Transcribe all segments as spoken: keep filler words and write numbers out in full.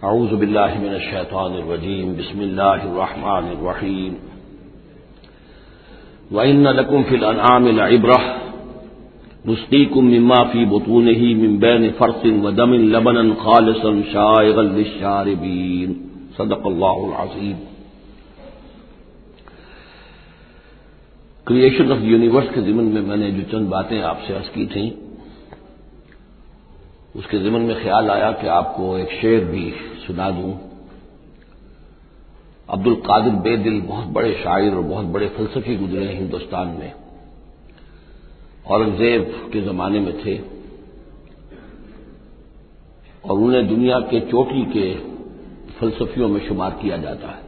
اعوذ باللہ من الشیطان الرجیم بسم اللہ الرحمن الرحیم وَإِنَّ لَكُمْ فِي الْأَنْعَامِ لَعِبْرَةً نُسْقِيكُم مِّمَّا فِي بُطُونِهِ مِن بَيْنِ فَرْثٍ وَدَمٍ لَبَنًا خَالِصًا شَائِغًا لِّلشَّارِبِينَ صدق اللہ العظیم۔ کریشن آف یونیورس کے ضمن میں میں نے جو چند باتیں آپ سے عرض کی تھیں، اس کے ضمن میں خیال آیا کہ آپ کو ایک شعر بھی سنا دوں۔ عبد القادر بے دل بہت بڑے شاعر اور بہت بڑے فلسفی گزرے ہیں ہندوستان میں، اورنگزیب کے زمانے میں تھے اور انہیں دنیا کے چوٹی کے فلسفیوں میں شمار کیا جاتا ہے۔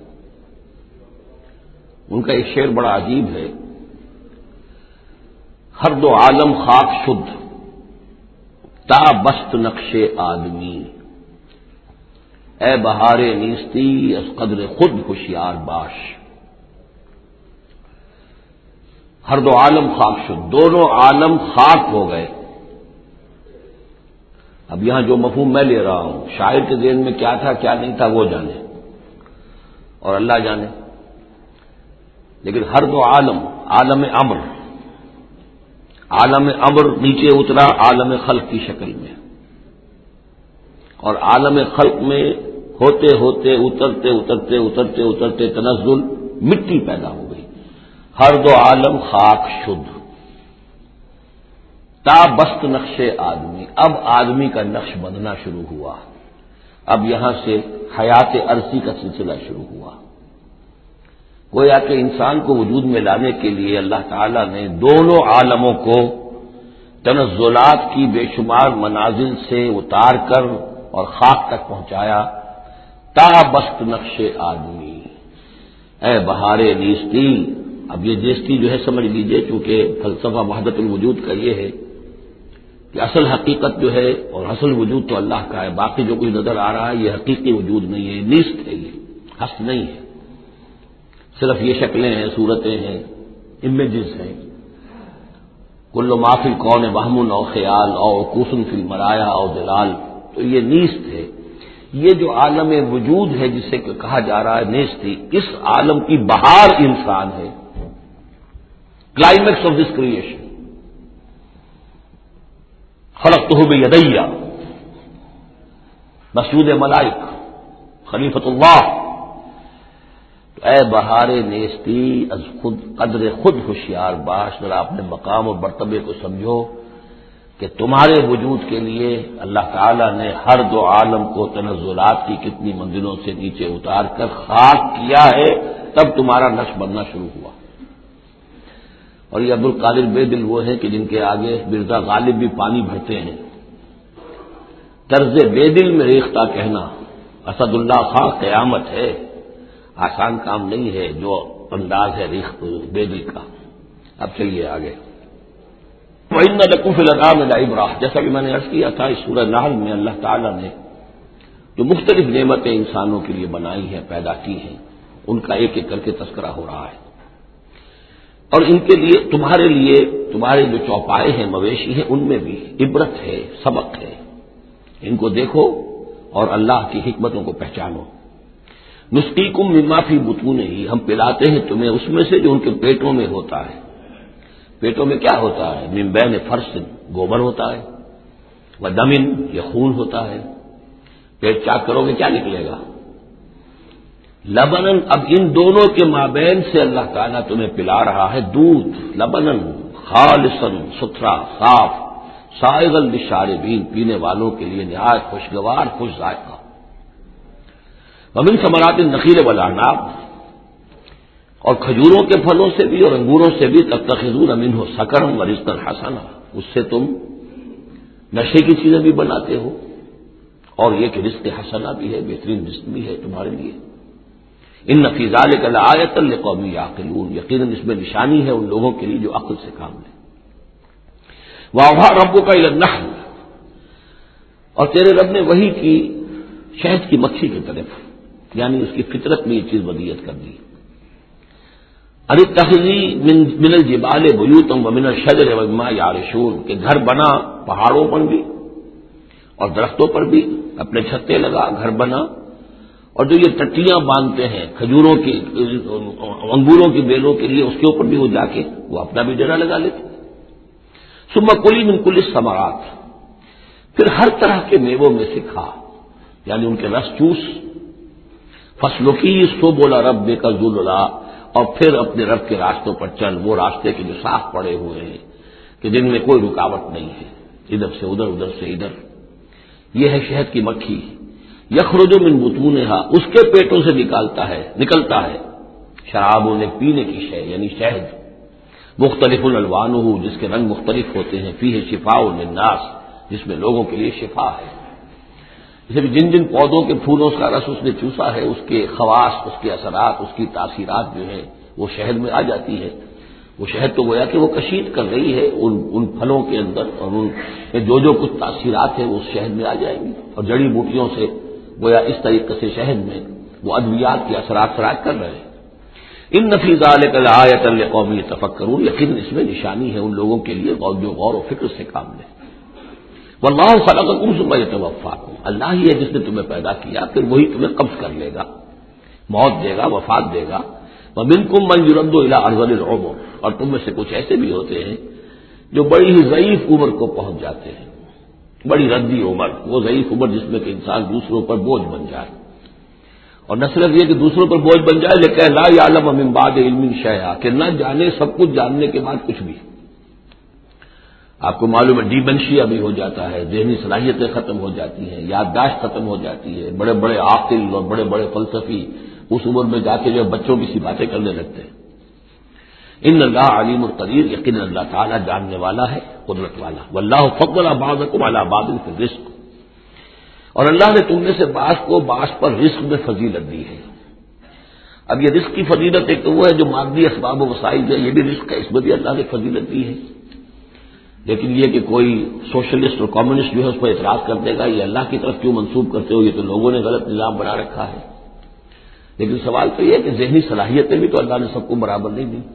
ان کا ایک شعر بڑا عجیب ہے، ہر دو عالم خاک شد تا بست نقش آدمی، اے بہار نیستی از قدر خود ہوشیار باش۔ ہر دو عالم خاک شد، دونوں عالم خاک ہو گئے۔ اب یہاں جو مفہوم میں لے رہا ہوں، شاعر کے ذہن میں کیا تھا کیا نہیں تھا وہ جانے اور اللہ جانے، لیکن ہر دو عالم، عالم امر عالم امر نیچے اترا عالم خلق کی شکل میں، اور عالم خلق میں ہوتے ہوتے اترتے اترتے اترتے اترتے تنزل مٹی پیدا ہو گئی۔ ہر دو عالم خاک شد تا بست نقش آدمی، اب آدمی کا نقش بننا شروع ہوا، اب یہاں سے حیات ارضی کا سلسلہ شروع ہوا۔ گویا کہ انسان کو وجود میں لانے کے لیے اللہ تعالی نے دونوں عالموں کو تنزلات کی بے شمار منازل سے اتار کر اور خاک تک پہنچایا۔ تا بست نقش آدمی، اے بہار نیستی۔ اب یہ نیستی جو ہے سمجھ لیجئے، چونکہ فلسفہ وحدت الوجود کا یہ ہے کہ اصل حقیقت جو ہے اور اصل وجود تو اللہ کا ہے، باقی جو کچھ نظر آ رہا ہے یہ حقیقی وجود نہیں ہے، نیست ہے، یہ ہست نہیں ہے، صرف یہ شکلیں ہیں، صورتیں ہیں، امیجز ہیں۔ کل ما فی الکون وہم او خیال او عکوس فی المرایا او دلال، تو یہ نیست ہے۔ یہ جو عالم وجود ہے جسے کہا جا رہا ہے نیستی، اس عالم کی بہار انسان ہے، کلائمیکس آف دس کریشن۔ خلقتہ بیدی، مسجود ملائک، خلیفۃ اللہ۔ تو اے بہار نیستی از خود قدر خود ہوشیار باش، ذرا اپنے مقام اور مرتبے کو سمجھو کہ تمہارے وجود کے لیے اللہ تعالی نے ہر دو عالم کو تنزلات کی کتنی منزلوں سے نیچے اتار کر خاک کیا ہے، تب تمہارا نقش بننا شروع ہوا۔ اور یہ عبد القادر بے دل وہ ہیں کہ جن کے آگے مرزا غالب بھی پانی بھرتے ہیں۔ طرز بے دل میں ریختہ کہنا اسد اللہ خاں قیامت ہے، آسان کام نہیں ہے جو انداز ہے ریخت بے دل کا۔ اب چلیے آگے۔ وَإِنَّ لَكُمْ فِي الْأَنْعَامِ لَعِبْرَةً، جیسا کہ میں نے عرض کیا تھا، اس سورہ نحل میں اللہ تعالیٰ نے جو مختلف نعمتیں انسانوں کے لیے بنائی ہیں، پیدا کی ہیں، ان کا ایک ایک کر کے تذکرہ ہو رہا ہے، اور ان کے لیے تمہارے لیے تمہارے جو چوپائے ہیں، مویشی ہیں، ان میں بھی عبرت ہے، سبق ہے۔ ان کو دیکھو اور اللہ کی حکمتوں کو پہچانو۔ نسقیکم مما فی بطونہ، ہم پلاتے ہیں تمہیں اس میں سے جو ان کے پیٹوں میں ہوتا ہے۔ پیٹوں میں کیا ہوتا ہے؟ من بین فرث، گوبر ہوتا ہے، ودم، یہ خون ہوتا ہے۔ پیٹ چاک کرو گے کیا نکلے گا؟ لبنن، اب ان دونوں کے مابین سے اللہ تعالیٰ تمہیں پلا رہا ہے دودھ، لبنن خالصا، ستھرا، صاف، سائغا للشاربین، پینے والوں کے لیے نہایت خوشگوار، خوش ذائقہ۔ ومن ثمرات النخیل والاعناب، اور کھجوروں کے پھلوں سے بھی اور انگوروں سے بھی، تتخذون منہ سکرا ورزقا حسنا، اس سے تم نشے کی چیزیں بھی بناتے ہو، اور یہ کہ رزق حسنا بھی ہے، بہترین رزق بھی ہے تمہارے لیے۔ ان فی ذلک لآیۃ لقوم یعقلون، یقیناً اس میں نشانی ہے ان لوگوں کے لیے جو عقل سے کام لیں۔ وَأَوْحَىٰ رَبُّكَ إِلَى النَّحْلِ، اور تیرے رب نے وحی کی شہد کی مکھی کی طرف، یعنی اس کی فطرت میں یہ چیز ودیت کر دی۔ ان اتخذی من الجبال بیوتا ومن الشجر ومما یعرشون، کہ گھر بنا پہاڑوں پر بھی اور درختوں پر بھی، اپنے چھتے لگا، گھر بنا اور جو یہ ٹٹیاں باندھتے ہیں کھجوروں کی انگوروں کی بیلوں کے لیے، اس کے اوپر بھی وہ جا کے وہ اپنا بھی ڈیرا لگا لیتے. ثم کلی من کل الثمرات، پھر ہر طرح کے میووں میں سے کھا، یعنی ان کے رس چوس. فسلکی سبل ربک ذللا، اور پھر اپنے رب کے راستوں پر چل، وہ راستے کے جو صاف پڑے ہوئے ہیں کہ جن میں کوئی رکاوٹ نہیں ہے، ادھر سے ادھر ادھر سے ادھر. یہ ہے شہد کی مکھی. یخرج من بطونہا، اس کے پیٹوں سے نکالتا ہے نکلتا ہے شراب نے پینے کی شے یعنی شہد. مختلف الوانہ، جس کے رنگ مختلف ہوتے ہیں. فیہ شفاء للناس، جس میں لوگوں کے لیے شفا ہے. جیسے کہ جن جن پودوں کے پھولوں کا رس اس نے چوسا ہے، اس کے خواص، اس کے اثرات، اس کی تاثیرات جو ہیں وہ شہد میں آ جاتی ہے. وہ شہد تو گویا کہ وہ کشید کر رہی ہے ان ان پھلوں کے اندر، اور ان جو جو کچھ تاثیرات ہیں وہ اس شہد میں آ جائیں گی. اور جڑی بوٹیوں سے گویا اس طریقے سے شہد میں وہ ادویات کے اثرات فراق کر رہے ہیں. ان فی ذلک لآیۃ لقوم یتفکرون، یقیناً اس میں نشانی ہے ان لوگوں کے لیے جو غور و فکر سے کام لیں. واللہ خلقکم ثم یتوفاکم، اللہ ہی ہے جس نے تمہیں پیدا کیا، پھر وہی تمہیں قبض کر لے گا، موت دے گا، وفات دے گا. ومنکم من یرد الی ارذل العمر، اور تم میں سے کچھ ایسے بھی ہوتے ہیں جو بڑی ہی ضعیف عمر کو پہنچ جاتے ہیں. بڑی ردی عمر، وہ ضعیف عمر جس میں کہ انسان دوسروں پر بوجھ بن جائے. اور نہ صرف یہ کہ دوسروں پر بوجھ بن جائے، لیکن لا یعلم من بعد علم شیئا، کہ نہ جانے سب کچھ جاننے کے بعد کچھ بھی. آپ کو معلوم ہے ڈیمنشیا بھی ہو جاتا ہے، ذہنی صلاحیتیں ختم ہو جاتی ہیں، یادداشت ختم ہو جاتی ہے. بڑے بڑے عاقل اور بڑے بڑے فلسفی اس عمر میں جا کے جو بچوں کی سی باتیں کرنے لگتے ہیں. ان اللہ علیم القدیر، یقین اللہ تعالیٰ جاننے والا ہے، قدرت والا. واللہ فضل بعضکم علی بعض فی الرزق، اور اللہ نے تم میں سے بعض کو بعض پر رزق میں فضیلت دی ہے. اب یہ رزق کی فضیلت ایک تو وہ ہے جو مادی اسباب و وسائل ہے، یہ بھی رزق ہے، اس میں بھی اللہ نے فضیلت دی ہے. لیکن یہ کہ کوئی سوشلسٹ اور کمیونسٹ جو ہے اس پر اعتراض کر دے گا یہ اللہ کی طرف کیوں منسوب کرتے ہو، یہ تو لوگوں نے غلط نظام بنا رکھا ہے. لیکن سوال تو یہ ہے کہ ذہنی صلاحیتیں بھی تو اللہ نے سب کو برابر نہیں دی،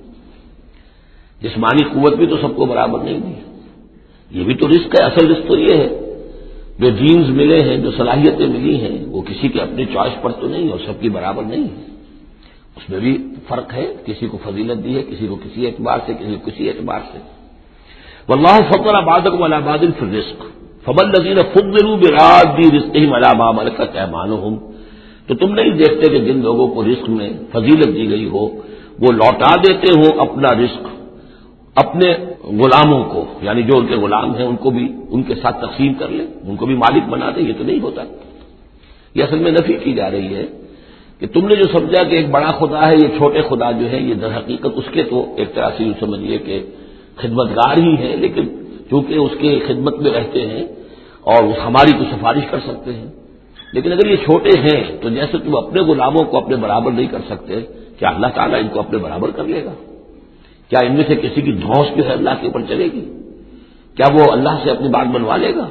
جسمانی قوت بھی تو سب کو برابر نہیں دی. یہ بھی تو رزق ہے. اصل رزق تو یہ ہے جو جینز ملے ہیں، جو صلاحیتیں ملی ہیں، وہ کسی کے اپنے چوائس پر تو نہیں اور سب کی برابر نہیں ہے. اس میں بھی فرق ہے، کسی کو فضیلت دی ہے، کسی کو کسی اعتبار سے، کسی کو کسی اعتبار سے. واللہ فضل بعضکم علی بعض فی الرزق فما الذین فضلوا براد رزقہم علی ما ملکت ایمانہم، تو تم نہیں دیکھتے کہ جن لوگوں کو رزق میں فضیلت دی گئی ہو وہ لوٹا دیتے ہو اپنا رزق اپنے غلاموں کو، یعنی جو ان کے غلام ہیں ان کو بھی ان کے ساتھ تقسیم کر لیں، ان کو بھی مالک بنا دیں. یہ تو نہیں ہوتا. یہ اصل میں نفی کی جا رہی ہے کہ تم نے جو سمجھا کہ ایک بڑا خدا ہے، یہ چھوٹے خدا جو ہے، یہ در حقیقت اس کے تو ایک طرح سے یوں سمجھیے کہ خدمتگار ہی ہیں، لیکن چونکہ اس کے خدمت میں رہتے ہیں اور ہماری تو سفارش کر سکتے ہیں. لیکن اگر یہ چھوٹے ہیں تو جیسے تم اپنے غلاموں کو اپنے برابر نہیں کر سکتے، کیا اللہ تعالیٰ ان کو اپنے برابر کر لے گا؟ کیا ان میں سے کسی کی دھوس جو ہے اللہ کے اوپر چلے گی؟ کیا وہ اللہ سے اپنی بات بنوا لے گا؟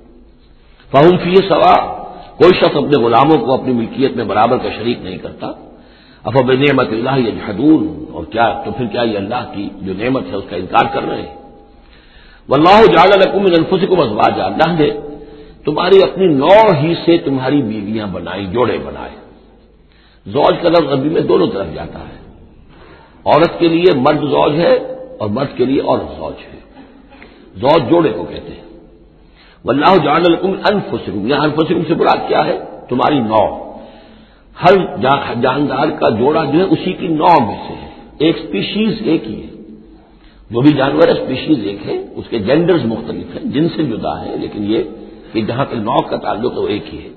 فہم فیہ سوا، کوئی شخص اپنے غلاموں کو اپنی ملکیت میں برابر کا شریک نہیں کرتا. افبنعمت اللہ یجحدون، اور کیا تو پھر کیا یہ اللہ کی جو نعمت ہے اس کا انکار کر رہے ہیں. واللہ جعل لکم من انفسکم ازواجا، اللہ نے تمہاری اپنی نوع ہی سے تمہاری بیویاں بنائی، جوڑے بنائے. زوج کا لفظ عربی میں دونوں طرف جاتا ہے. عورت کے لیے مرد زوج ہے اور مرد کے لیے عورت زوج ہے. زوج جوڑے کو کہتے ہیں. واللہ جعل لکم من انفسکم، یہاں انفسکم سے مراد کیا ہے؟ تمہاری نوع. ہر جاندار کا جوڑا جو ہے اسی کی نوع میں سے ہے. ایک سپیشیز ایک ہی ہے، جو بھی جانور ہے سپیشیز ایک ہے، اس کے جینڈرز مختلف ہیں، جن سے جدا ہے، لیکن یہ کہ جہاں تک نوع کا تعلق ہے وہ ایک ہی ہے.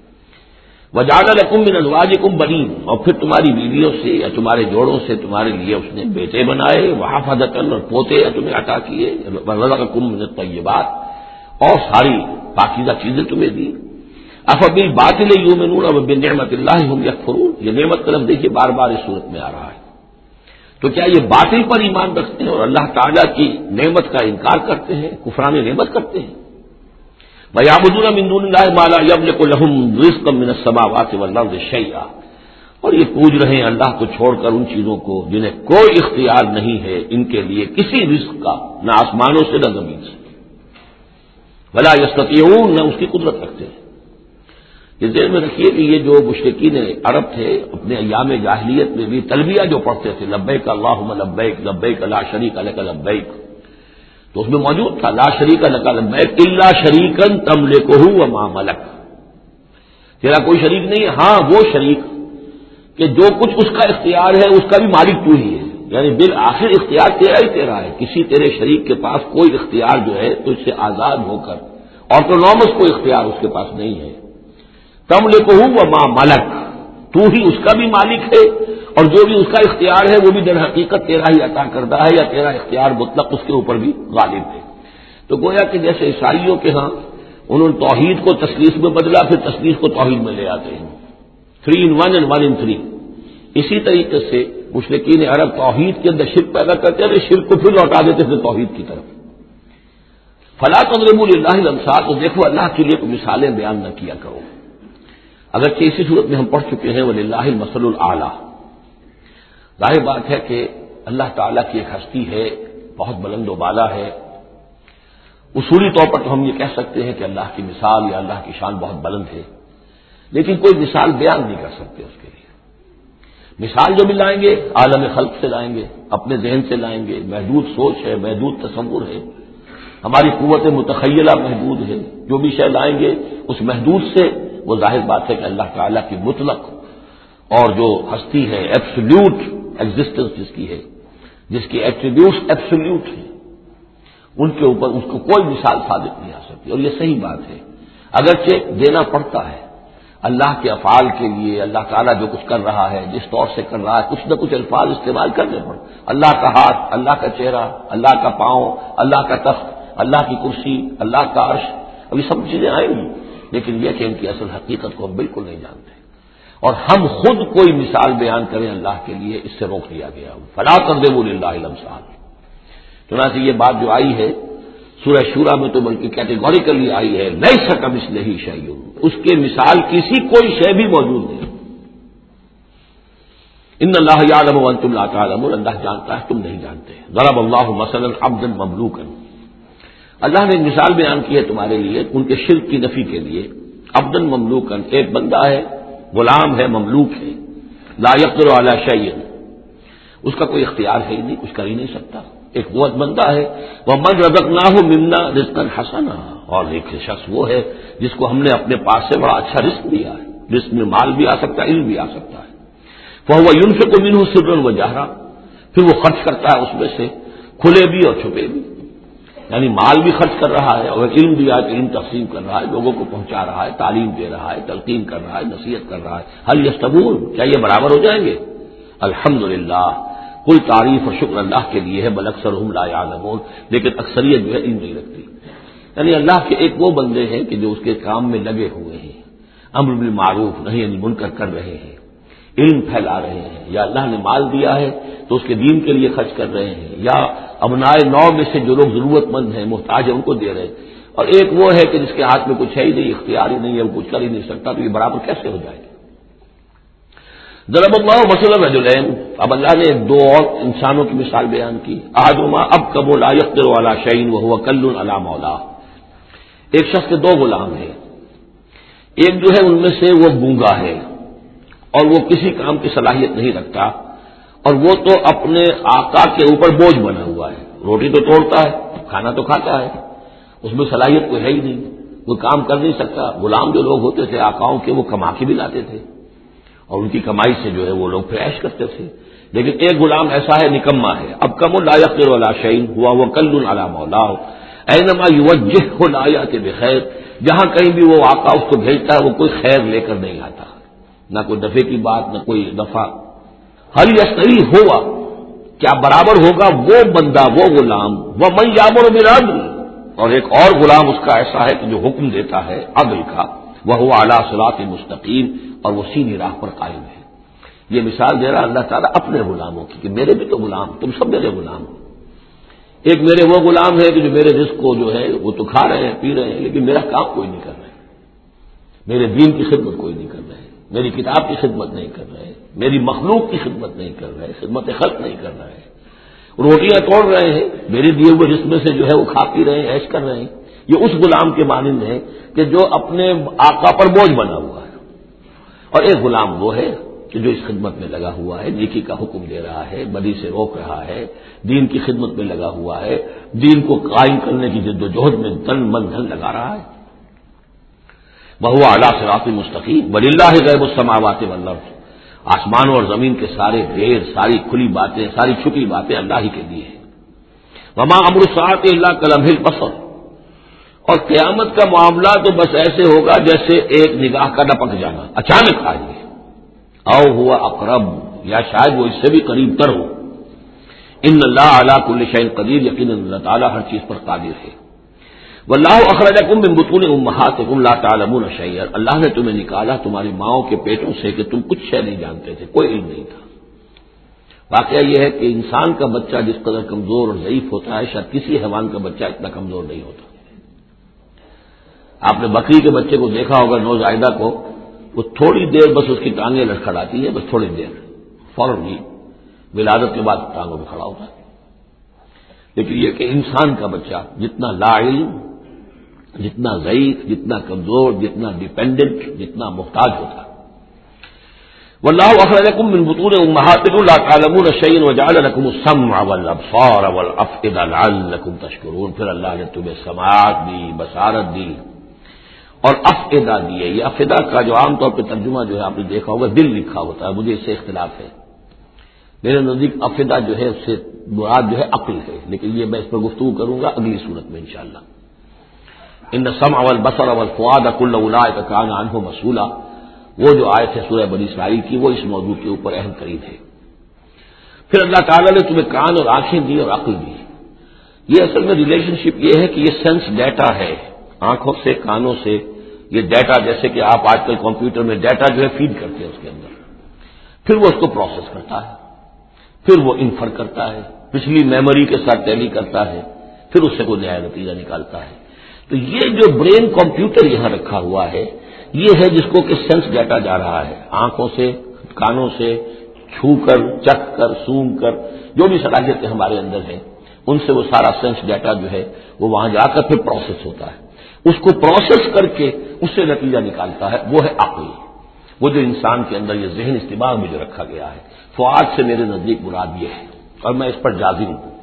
وجعل لکم من ازواجکم بنین، اور پھر تمہاری بیویوں سے یا تمہارے جوڑوں سے تمہارے لیے اس نے بیٹے بنائے، وحفظۃ، اور پوتے تمہیں عطا کیے، ورزقکم من الطیبات، اور ساری پاکیزہ چیزیں تمہیں دی. افبالباطل یؤمنون وبنعمت اللہ هم یکفرون، یہ نعمت کا لفظ دیکھیے بار بار اس صورت میں آ رہا ہے. تو کیا یہ باطل پر ایمان رکھتے ہیں اور اللہ تعالیٰ کی نعمت کا انکار کرتے ہیں، کفران نعمت کرتے ہیں؟ وَيَعْبُدُونَ مِن دُونِ اللَّهِ مَا لَا يَمْلِكُ لَهُمْ رِزْقًا مِّنَ السَّمَاوَاتِ وَالْأَرْضِ شَيْئًا، اور یہ پوج رہے ہیں اللہ کو چھوڑ کر ان چیزوں کو جنہیں کوئی اختیار نہیں ہے ان کے لیے کسی رزق کا، نہ آسمانوں سے نہ زمین سے. وَلَا يَسْتَطِيعُونَ، نہ اس کی قدرت رکھتے ہیں. یہ ذہن میں رکھیے کہ یہ جو مشرکین عرب تھے اپنے ایام جاہلیت میں بھی تلبیہ جو پڑھتے تھے لبیک اللہم لبیک لبیک لا شریک لک لبیک، تو اس میں موجود تھا لا شریک لک لبیک الا شریکا تملکہ وما ملک، تیرا کوئی شریک نہیں ہے ہاں وہ شریک کہ جو کچھ اس کا اختیار ہے اس کا بھی مالک تو ہی ہے، یعنی بالآخر اختیار تیرا ہی تیرا ہے، کسی تیرے شریک کے پاس کوئی اختیار جو ہے تو اس سے آزاد ہو کر آٹونومس کوئی اختیار اس کے پاس نہیں ہے، تملکہ وما ملک، تو ہی اس کا بھی مالک ہے اور جو بھی اس کا اختیار ہے وہ بھی در حقیقت تیرا ہی عطا کردہ ہے یا تیرا اختیار مطلق اس کے اوپر بھی غالب ہے۔ تو گویا کہ جیسے عیسائیوں کے ہاں انہوں نے توحید کو تثلیث میں بدلا، پھر تثلیث کو توحید میں لے آتے ہیں، three in one and one in three, اسی طریقے سے مشرکین عرب توحید کے اندر شرک پیدا کرتے تھے، شرک کو پھر لوٹا دیتے تھے توحید کی طرف۔ فلا تضربوا للہ الامثال، تو دیکھو اللہ کے لیے کوئی مثالیں بیان نہ کیا کرو، اگرچہ اسی صورت میں ہم پڑھ چکے ہیں وللہ المثل الاعلیٰ، ظاہر بات ہے کہ اللہ تعالیٰ کی ایک ہستی ہے بہت بلند و بالا ہے، اصولی طور پر تو ہم یہ کہہ سکتے ہیں کہ اللہ کی مثال یا اللہ کی شان بہت بلند ہے، لیکن کوئی مثال بیان نہیں کر سکتے اس کے لیے۔ مثال جو بھی لائیں گے عالم خلق سے لائیں گے، اپنے ذہن سے لائیں گے، محدود سوچ ہے، محدود تصور ہے، ہماری قوت متخیلہ محدود ہے، جو بھی شے لائیں گے اس محدود سے، وہ ظاہر بات ہے کہ اللہ تعالیٰ کی مطلق اور جو ہستی ہے ایبسولوٹ ایگزسٹنس جس کی ہے، جس کی ایٹریبیوٹس ایبسولوٹ ہیں، ان کے اوپر اس کو کوئی مثال ثابت نہیں آ سکتی، اور یہ صحیح بات ہے، اگرچہ دینا پڑتا ہے اللہ کے افعال کے لیے، اللہ تعالیٰ جو کچھ کر رہا ہے جس طور سے کر رہا ہے کچھ نہ کچھ الفاظ استعمال کرنے پڑ، اللہ کا ہاتھ، اللہ کا چہرہ، اللہ کا پاؤں، اللہ کا تخت، اللہ کی کرسی، اللہ کا عرش، اب یہ سب چیزیں آئیں گی، لیکن یہ کہ ان کی اصل حقیقت کو ہم بالکل نہیں جانتے، اور ہم خود کوئی مثال بیان کریں اللہ کے لیے اس سے روک دیا گیا۔ فلا تضربوا للہ الامثال، چنانچہ یہ بات جو آئی ہے سورہ شورى میں تو بلکہ کیٹیگوریکلی آئی ہے لیس کمثلہ شیء، اس کے مثال کسی کوئی شے بھی موجود نہیں، ان اللہ یعلم وانتم لا تعلمون، اللہ جانتا ہے تم نہیں جانتے۔ ضرب اللہ مثلا عبدا مملوکا، اللہ نے ایک مثال بیان کی ہے تمہارے لیے ان کے شرک کی نفی کے لیے، عبدا مملوکا، ایک بندہ ہے، غلام ہے، مملوک ہے، لا یقدر علی شیء، اس کا کوئی اختیار ہے ہی نہیں، کچھ کر ہی نہیں سکتا، ایک قوت بندہ ہے، وَمَنْ رَزَقْنَاهُ مِنَّا رِزْقًا حَسَنًا، اور ایک شخص وہ ہے جس کو ہم نے اپنے پاس سے بڑا اچھا رزق دیا ہے، رزق میں مال بھی آ سکتا ہے، علم بھی آ سکتا ہے، فَهُوَ يُنْفِقُ مِنْهُ سِرًّا وَجَهْرًا، پھر وہ خرچ کرتا ہے اس میں سے کھلے بھی اور چھپے بھی، یعنی مال بھی خرچ کر رہا ہے اور علم بھی آج علم تقسیم کر رہا ہے، لوگوں کو پہنچا رہا ہے، تعلیم دے رہا ہے، تلقین کر رہا ہے، نصیحت کر رہا ہے، هل يستوون، کیا یہ برابر ہو جائیں گے؟ الحمدللہ، کل تعریف اور شکر اللہ کے لیے ہے، بل اکثرهم لا يعلمون، لیکن اکثریت جو ہے علم نہیں رکھتی، یعنی اللہ کے ایک وہ بندے ہیں کہ جو اس کے کام میں لگے ہوئے ہیں، امر بالمعروف نہی عن المنکر کر رہے ہیں، علم پھیلا رہے ہیں، یا اللہ نے مال دیا ہے تو اس کے دین کے لیے خرچ کر رہے ہیں، یا ابنائے نو میں سے جو لوگ ضرورت مند ہیں، محتاج ہیں، ان کو دے رہے ہیں، اور ایک وہ ہے کہ جس کے ہاتھ میں کچھ ہے ہی نہیں، اختیار ہی نہیں ہے، وہ کچھ کر ہی نہیں سکتا، تو یہ برابر کیسے ہو جائے گا؟ ضرب اللہ مثلا رجلین، اب اللہ نے دو اور انسانوں کی مثال بیان کی، احدہما ابکم لا یقدر علی شیء وہو کل علی مولاه، ایک شخص کے دو غلام ہیں، ایک جو ہے ان میں سے وہ گونگا ہے اور وہ کسی کام کی صلاحیت نہیں رکھتا، اور وہ تو اپنے آقا کے اوپر بوجھ بنا ہوا ہے، روٹی تو توڑتا ہے، کھانا تو کھاتا ہے، اس میں صلاحیت کوئی ہے ہی نہیں، کوئی کام کر نہیں سکتا۔ غلام جو لوگ ہوتے تھے آقاؤں کے، وہ کما کے بھی لاتے تھے اور ان کی کمائی سے جو ہے وہ لوگ عیش کرتے تھے، لیکن ایک غلام ایسا ہے نکما ہے، اب کم لا یقدر علی شیء ہوا وکل علی مولاه اینما یوجہہ لا یأتی بخیر، جہاں کہیں بھی وہ آقا اس کو بھیجتا ہے وہ کوئی خیر لے کر نہیں آتا، نہ کوئی نفع کی بات، نہ کوئی نفع۔ هل یستوی ہوا، کیا برابر ہوگا وہ بندہ، وہ غلام، ومن یامر بالعدل، اور ایک اور غلام اس کا ایسا ہے کہ جو حکم دیتا ہے عدل کا، وہو علی صراط مستقیم، اور وہ سیدھی راہ پر قائم ہے۔ یہ مثال دے رہا اللہ تعالیٰ اپنے غلاموں کی کہ میرے بھی تو غلام، تم سب میرے غلام ہو۔ ایک میرے وہ غلام ہے کہ جو میرے رزق کو جو ہے وہ تو کھا رہے ہیں، پی رہے ہیں، لیکن میرا کام کوئی نہیں کر رہے، میرے دین کی خدمت کوئی نہیں کر رہے، میری کتاب کی خدمت نہیں کر رہے، میری مخلوق کی خدمت نہیں کر رہے، خدمت خلق نہیں کر رہے، روٹیاں توڑ رہے ہیں، میرے دیے ہوئے رزق میں سے جو ہے وہ کھا پی رہے ہیں، عیش کر رہے ہیں۔ یہ اس غلام کے مانند ہے کہ جو اپنے آقا پر بوجھ بنا ہوا ہے، اور ایک غلام وہ ہے کہ جو اس خدمت میں لگا ہوا ہے، نیکی کا حکم دے رہا ہے، بدی سے روک رہا ہے، دین کی خدمت میں لگا ہوا ہے، دین کو قائم کرنے کی جد و جہد میں تن من دھن لگا رہا ہے۔ وَهُوَ عَلَىٰ صِرَاطٍ مُسْتَقِيمٍ وَلِلَّهِ غَيْبُ السَّمَاوَاتِ وَالْأَرْضِ، آسمانوں اور زمین کے سارے دیر، ساری کھلی باتیں، ساری چھپی باتیں اللہ ہی کے لیے ہیں۔ وَمَا أَمْرُ السَّاعَةِ إِلَّا كَلَمْحِ الْبَصَرِ، اور قیامت کا معاملہ تو بس ایسے ہوگا جیسے ایک نگاہ کا ڈپک جانا، اچانک آئے گی۔ او ہوا اقرب، یا شاید وہ اس سے بھی قریب تر ہو۔ ان اللہ علی کل شیء قدیر، یقیناً اللہ تعالیٰ ہر چیز پر قادر ہے۔ واللہ اخرجکم من بطون امہاتکم لا تعلمون شیئا، اللہ نے تمہیں نکالا تمہاری ماؤں کے پیٹوں سے کہ تم کچھ شے نہیں جانتے تھے، کوئی علم نہیں تھا۔ واقعہ یہ ہے کہ انسان کا بچہ جس قدر کمزور اور ضعیف ہوتا ہے، شاید کسی حیوان کا بچہ اتنا کمزور نہیں ہوتا۔ آپ نے بکری کے بچے کو دیکھا ہوگا، نوزائیدہ کو، وہ تھوڑی دیر بس اس کی ٹانگیں لڑکھڑاتی ہیں، بس تھوڑی دیر، فوراً ہی ولادت کے بعد ٹانگوں میں کھڑا ہوتا ہے۔ لیکن یہ کہ انسان کا بچہ جتنا لا علم، جتنا ضعیف، جتنا کمزور، جتنا ڈیپینڈنٹ، جتنا محتاج ہوتا ہے۔ واللہ اخرجکم من بطون امہاتکم لا تعلمون شیئا وجعل لکم السمع والابصار والافئدہ لعلکم تشکرون، پھر اللہ نے تمہیں سماعت دی، بصارت دی اور افئدہ دیے۔ یہ افئدہ کا جو عام طور پہ ترجمہ جو ہے آپ نے دیکھا ہوگا دل لکھا ہوتا ہے، مجھے اس سے اختلاف ہے۔ میرے نزدیک افئدہ جو ہے اس سے مراد جو ہے عقل ہے، لیکن یہ میں اس پر گفتگو کروں گا اگلی صورت میں انشاءاللہ۔ ان السمع والبصر والفؤاد كل اولئک کان عنہ مسئولا، وہ جو آیت ہے سورہ بنی اسرائیل کی، وہ اس موضوع کے اوپر اہم قریب ہے۔ پھر اللہ تعالیٰ نے تمہیں کان اور آنکھیں دی اور عقل دی۔ یہ اصل میں ریلیشن شپ یہ ہے کہ یہ سینس ڈیٹا ہے، آنکھوں سے، کانوں سے یہ ڈیٹا، جیسے کہ آپ آج کل کمپیوٹر میں ڈیٹا جو ہے فیڈ کرتے ہیں اس کے اندر، پھر وہ اس کو پروسیس کرتا ہے، پھر وہ انفر کرتا ہے، پچھلی میموری کے ساتھ ٹیلی کرتا ہے، پھر اس سے کوئی نیا نتیجہ نکالتا ہے۔ تو یہ جو برین کمپیوٹر یہاں رکھا ہوا ہے، یہ ہے جس کو کہ سینس ڈیٹا جا رہا ہے، آنکھوں سے، کانوں سے، چھو کر، چکھ کر، سونگ کر، جو بھی صلاحیتیں ہمارے اندر ہیں، ان سے وہ سارا سینس ڈیٹا جو ہے وہ وہاں جا کر پھر پروسیس ہوتا ہے۔ اس کو پروسیس کر کے اس سے نتیجہ نکالتا ہے، وہ ہے عقل، وہ جو انسان کے اندر یہ ذہن استعمال میں جو رکھا گیا ہے۔ فؤاد سے میرے نزدیک مراد یہ ہے، اور میں اس پر جازم ہوں۔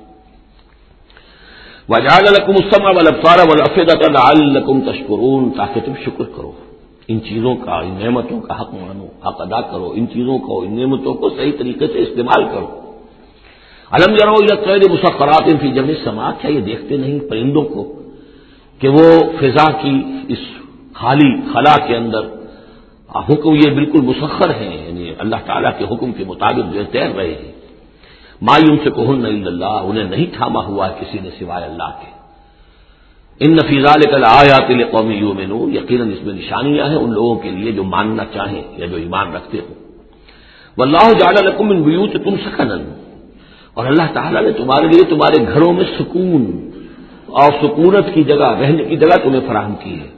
وَجَعَلَ لَكُمُ السَّمْعَ وَالْأَبْصَارَ وَالْأَفْئِدَةَ لَعَلَّكُمْ تَشْكُرُونَ، تاکہ تم شکر کرو، ان چیزوں کا، ان نعمتوں کا حق مانو، حق ادا کرو، ان چیزوں کو، ان نعمتوں کو صحیح طریقے سے استعمال کرو۔ أَلَمْ يَرَوْا إِلَى الطَّيْرِ مُسَخَّرَاتٍ فِي جَوِّ السَّمَاءِ، کیا یہ دیکھتے نہیں پرندوں کو کہ وہ فضا کی اس خالی خلا کے اندر حکم یہ بالکل مسخر ہیں، یعنی اللہ تعالیٰ کے حکم کے مطابق جو تیر رہے ہیں۔ ما یمسکہن الا اللہ، انہیں نہیں تھاما ہوا ہے کسی نے سوائے اللہ کے۔ ان فی ذلک لآیات لقوم یؤمنون، یقیناً اس میں نشانیاں ہیں ان لوگوں کے لیے جو ماننا چاہیں یا جو ایمان رکھتے ہوں۔ واللہ جعل لکم من بیوتکم سکنا، اور اللہ تعالیٰ نے تمہارے لیے تمہارے گھروں میں سکون اور سکونت کی جگہ، رہنے کی جگہ تمہیں فراہم کی ہے۔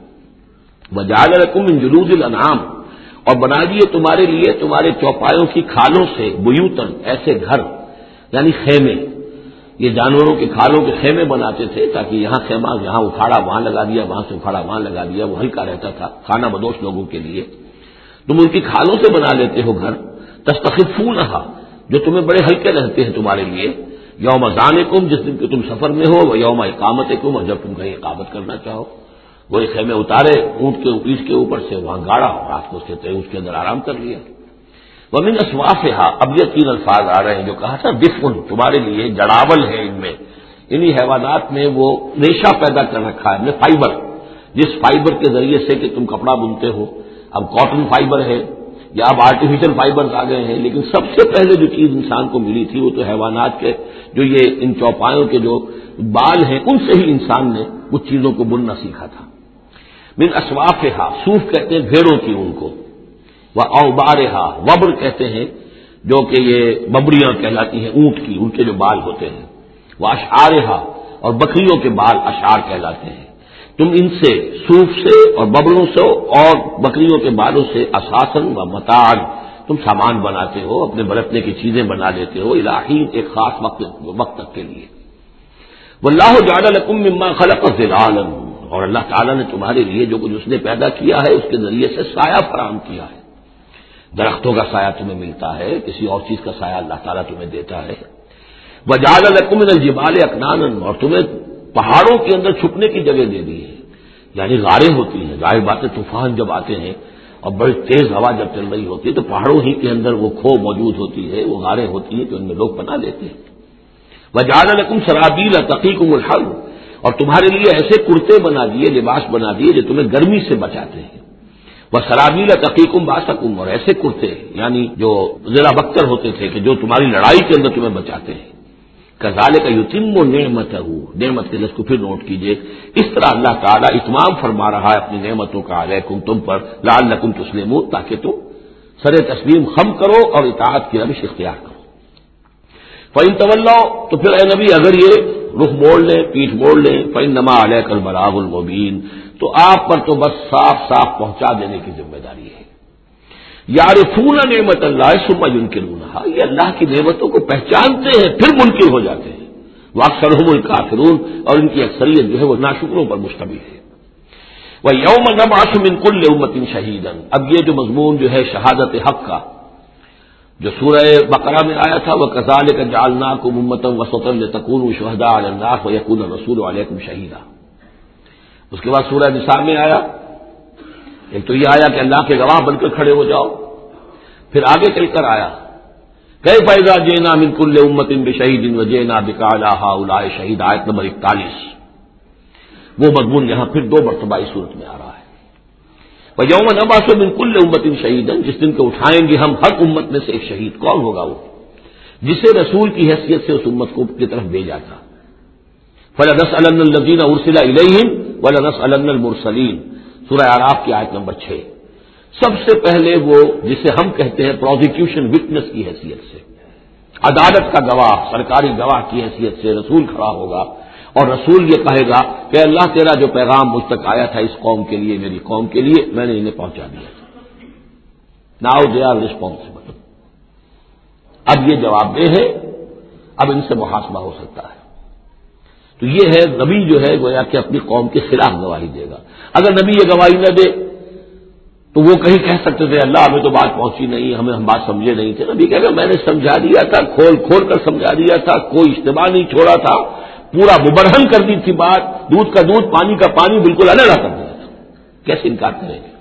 وجعل لکم من جلود الانعام، اور بنا دیے تمہارے لیے تمہارے چوپایوں کی کھالوں سے بیوتن، ایسے گھر یعنی خیمے۔ یہ جانوروں کے کھالوں کے خیمے بناتے تھے تاکہ یہاں خیمہ، یہاں اکھاڑا وہاں لگا دیا، وہاں سے اکھاڑا وہاں لگا دیا، وہ ہلکا رہتا تھا خانہ بدوش لوگوں کے لیے۔ تم ان کی کھالوں سے بنا لیتے ہو گھر، تستخفونہا، جو تمہیں بڑے ہلکے رہتے ہیں تمہارے لیے، یوم ذانکم، جس دن کہ تم سفر میں ہو، و یوم اقامتکم، اور جب تم کہیں اقامت کرنا چاہو۔ وہی خیمے اتارے اونٹ کے پیٹھ کے اوپر سے، وہاں گاڑا، رات کو اس کے اس کے اندر آرام کر لیا۔ ومن اصوافہا، اب یہ تین الفاظ آ رہے ہیں جو کہا تھا دفن، تمہارے لیے جڑاول ہے ان میں، انہی حیوانات میں وہ ریشہ پیدا کر رکھا ہے، میں فائبر، جس فائبر کے ذریعے سے کہ تم کپڑا بنتے ہو۔ اب کاٹن فائبر ہے یا اب آرٹیفیشل فائبرز آ گئے ہیں، لیکن سب سے پہلے جو چیز انسان کو ملی تھی وہ تو حیوانات کے جو یہ ان چوپایوں کے جو بال ہیں ان سے ہی انسان نے کچھ چیزوں کو بننا سیکھا تھا۔ من اصوافہا، صوف کہتے ہیں بھیڑوں کی اون کو، وہ اوبارہا، وبر کہتے ہیں جو کہ یہ ببریاں کہلاتی ہیں اونٹ کی، ان کے جو بال ہوتے ہیں، وہ اشعارہا، اور بکریوں کے بال اشعار کہلاتے ہیں۔ تم ان سے، صوف سے اور ببروں سے اور بکریوں کے بالوں سے، اساسن و متاعن، تم سامان بناتے ہو، اپنے برتنے کی چیزیں بنا لیتے ہو، الہین، ایک خاص وقت وقت تک کے لیے۔ واللہ جعل لکم مما خلق ظلالا، اور اللہ تعالیٰ نے تمہارے لیے جو کچھ اس نے پیدا کیا ہے اس کے ذریعے سے سایہ فراہم کیا ہے۔ درختوں کا سایہ تمہیں ملتا ہے، کسی اور چیز کا سایہ اللہ تعالیٰ تمہیں دیتا ہے. وَجَعَلَ لَكُم مِّنَ الْجِبَالِ أَكْنَانًا، اور تمہیں پہاڑوں کے اندر چھپنے کی جگہ دے دی ہے، یعنی غاریں ہوتی ہیں. ظاہر بات ہے طوفان جب آتے ہیں اور بڑی تیز ہوا جب چل رہی ہوتی ہے تو پہاڑوں ہی کے اندر وہ کھو موجود ہوتی ہے، وہ غاریں ہوتی ہیں کہ ان میں لوگ پناہ لیتے ہیں. وَجَعَلَ لَكُمْ سَرَابِيلَ تَقِيكُمُ الْحَرَّ، اور تمہارے لیے ایسے کرتے بنا دیے، لباس بنا دیے جو تمہیں گرمی سے بچاتے ہیں. وَسَرَابِيلَ تَقِيكُمْ بَأْسَكُمْ، اور ایسے کرتے یعنی جو ذرا بختر ہوتے تھے کہ جو تمہاری لڑائی کے اندر تمہیں بچاتے ہیں. کذالک یتم نعمتہ، نعمت کے لفظ کو پھر نوٹ کیجئے، اس طرح اللہ تعالیٰ اتمام فرما رہا ہے اپنی نعمتوں کا علیکم تم پر، لعلکم تسلمون، تاکہ تم سر تسلیم خم کرو اور اطاعت کی روش اختیار کرو. فَإِن تَوَلَّوْا، تو پھر اے نبی اگر یہ رخ موڑ لیں، پیٹھ موڑ لیں، فَإِنَّمَا عَلَيْكَ الْبَلَاغُ الْمُبِينُ، تو آپ پر تو بس صاف صاف پہنچا دینے کی ذمہ داری ہے. یعرفون نعمت اللہ ثم ینکرونہا، یہ اللہ کی نعمتوں کو پہچانتے ہیں پھر منکر ہو جاتے ہیں. واکثرہم الکافرون، اور ان کی اکثریت جو ہے وہ ناشکروں پر مشتمل ہے. وَیَوْمَ نَبْعَثُ مِن كُلِّ أُمَّةٍ شَہِیدًا، اب یہ جو مضمون جو ہے شہادت حق کا جو سورہ بقرہ میں آیا تھا، وَكَذَلِكَ جَعَلْنَاكُمْ أُمَّةً وَسَطًا لِتَكُونُوا شُهَدَاءَ عَلَى النَّاسِ وَيَكُونَ الرَّسُولُ عَلَيْكُمْ شَهِيدًا. اس کے بعد سورہ نساء میں آیا، ایک تو یہ آیا کہ اللہ کے گواہ بن کر کھڑے ہو جاؤ، پھر آگے چل کر آیا کیف اذا جئنا من كل امة بشهيد وجئنا بك على هؤلاء شهيدا، آیت نمبر اکتالیس. وہ مضمون یہاں پھر دو مرتبہ اس صورت میں آ رہا ہے. وَيَوْمَ نَبْعَثُ مِن كُلِّ أُمَّةٍ شَهِيدًا، جس دن کو اٹھائیں گے ہم ہر امت میں سے ایک شہید. کون ہوگا وہ؟ جسے رسول کی حیثیت سے اس امت کو کی طرف بھیجا تھا. فَلَنَسْأَلَنَّ الَّذِينَ أُرْسِلَ إِلَيْهِمْ وَلَنَسْأَلَنَّ الْمُرْسَلِينَ، سورہ اعراف کی آیت نمبر چھ. سب سے پہلے وہ جسے ہم کہتے ہیں پروزیکیوشن وٹنس کی حیثیت سے، عدالت کا گواہ، سرکاری گواہ کی حیثیت سے رسول کھڑا ہوگا اور رسول یہ کہے گا کہ اللہ تیرا جو پیغام مجھ تک آیا تھا اس قوم کے لیے، میری قوم کے لیے، میں نے انہیں پہنچا دیا تھا. Now they are responsible. اب یہ جواب دہ ہے، اب ان سے محاسبہ ہو سکتا ہے. تو یہ ہے نبی جو ہے گویا کہ اپنی قوم کے خلاف گواہی دے گا. اگر نبی یہ گواہی نہ دے تو وہ کہیں کہہ سکتے تھے اللہ ہمیں تو بات پہنچی نہیں، ہمیں ہم بات سمجھے نہیں تھے. نبی کہہ گا میں نے سمجھا دیا تھا، کھول کھول کر سمجھا دیا تھا، کوئی اشتباہ نہیں چھوڑا تھا، پورا مبرہن کر دی تھی بات، دودھ کا دودھ پانی کا پانی بالکل علیحدہ کر دیا تھا. کیسے انکار کریں گے؟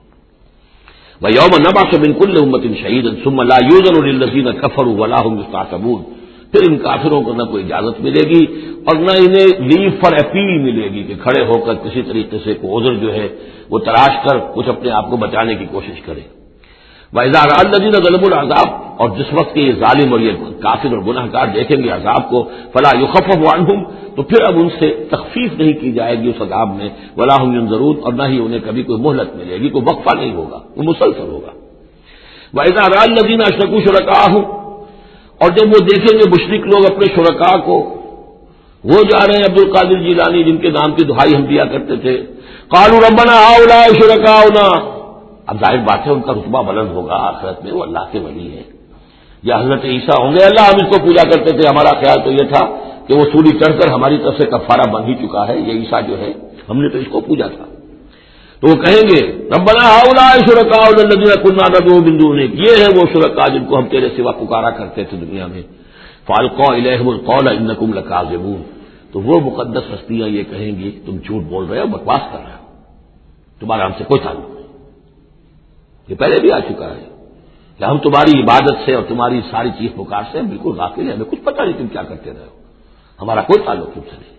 وَيَوْمَ نَبْعَثُ مِن كُلِّ أُمَّةٍ شَهِيدًا ثُمَّ لَا يُؤْذَنُ لِلَّذِينَ كَفَرُوا وَلَا هُمْ يُسْتَعْتَبُونَ، پھر ان کافروں کو نہ کوئی اجازت ملے گی اور نہ انہیں لیو فار اپیل ملے گی کہ کھڑے ہو کر کسی طریقے سے کوئی عذر جو ہے وہ تلاش کر کچھ اپنے آپ کو بچانے کی کوشش کرے. وَإِذَا رَأَى الَّذِينَ ظَلَمُوا الْعَذَابَ، اور جس وقت کہ یہ ظالم اور یہ کافر اور گناہ گار دیکھیں گے عذاب کو، فَلَا يُخَفَّفُ عَنْهُمْ، تو پھر اب ان سے تخفیف نہیں کی جائے گی اس عذاب میں، وَلَا هُمْ يُنظَرُونَ، اور نہ ہی انہیں کبھی کوئی مہلت ملے گی، کوئی وقفہ نہیں ہوگا، وہ مسلسل ہوگا. وَإِذَا رَأَى الَّذِينَ أَشْرَكُوا شُرَكَاءَهُمْ، اور جب وہ دیکھیں گے مشرک لوگ اپنے شرکاء کو، وہ جا رہے ہیں عبد القادر جیلانی جن کے نام کی دہائی ہم دیا کرتے تھے، قالوا ربنا هؤلاء شركاؤنا، اب ظاہر بات ہے ان کا رتبہ بلند ہوگا آخرت میں، وہ اللہ کے ولی ہیں. یا حضرت عیسیٰ ہوں گے اللہ ہم اس کو پوجا کرتے تھے، ہمارا خیال تو یہ تھا کہ وہ سولی چڑھ کر ہماری طرف سے کفارہ بن ہی چکا ہے، یہ عیسیٰ جو ہے ہم نے تو اس کو پوجا تھا. تو وہ کہیں گے ربنا هؤلاء شركاؤنا الذين كنا ندعو من دونك، یہ ہیں وہ شرکاء جن کو ہم تیرے سوا پکارا کرتے تھے دنیا میں. فالقوا الیہم القول انکم لکاذبون، تو وہ مقدس ہستیاں یہ کہیں گی تم جھوٹ بول رہے ہو، بکواس کر رہے ہو، تمہارا ہم سے کوئی تعلق نہیں. یہ پہلے بھی آ چکا ہے کہ ہم تمہاری عبادت سے اور تمہاری ساری چیز پکار سے ہم بالکل غافل ہیں، ہمیں کچھ پتہ نہیں تم کیا کرتے رہے ہو، ہمارا کوئی تعلق تم سے نہیں.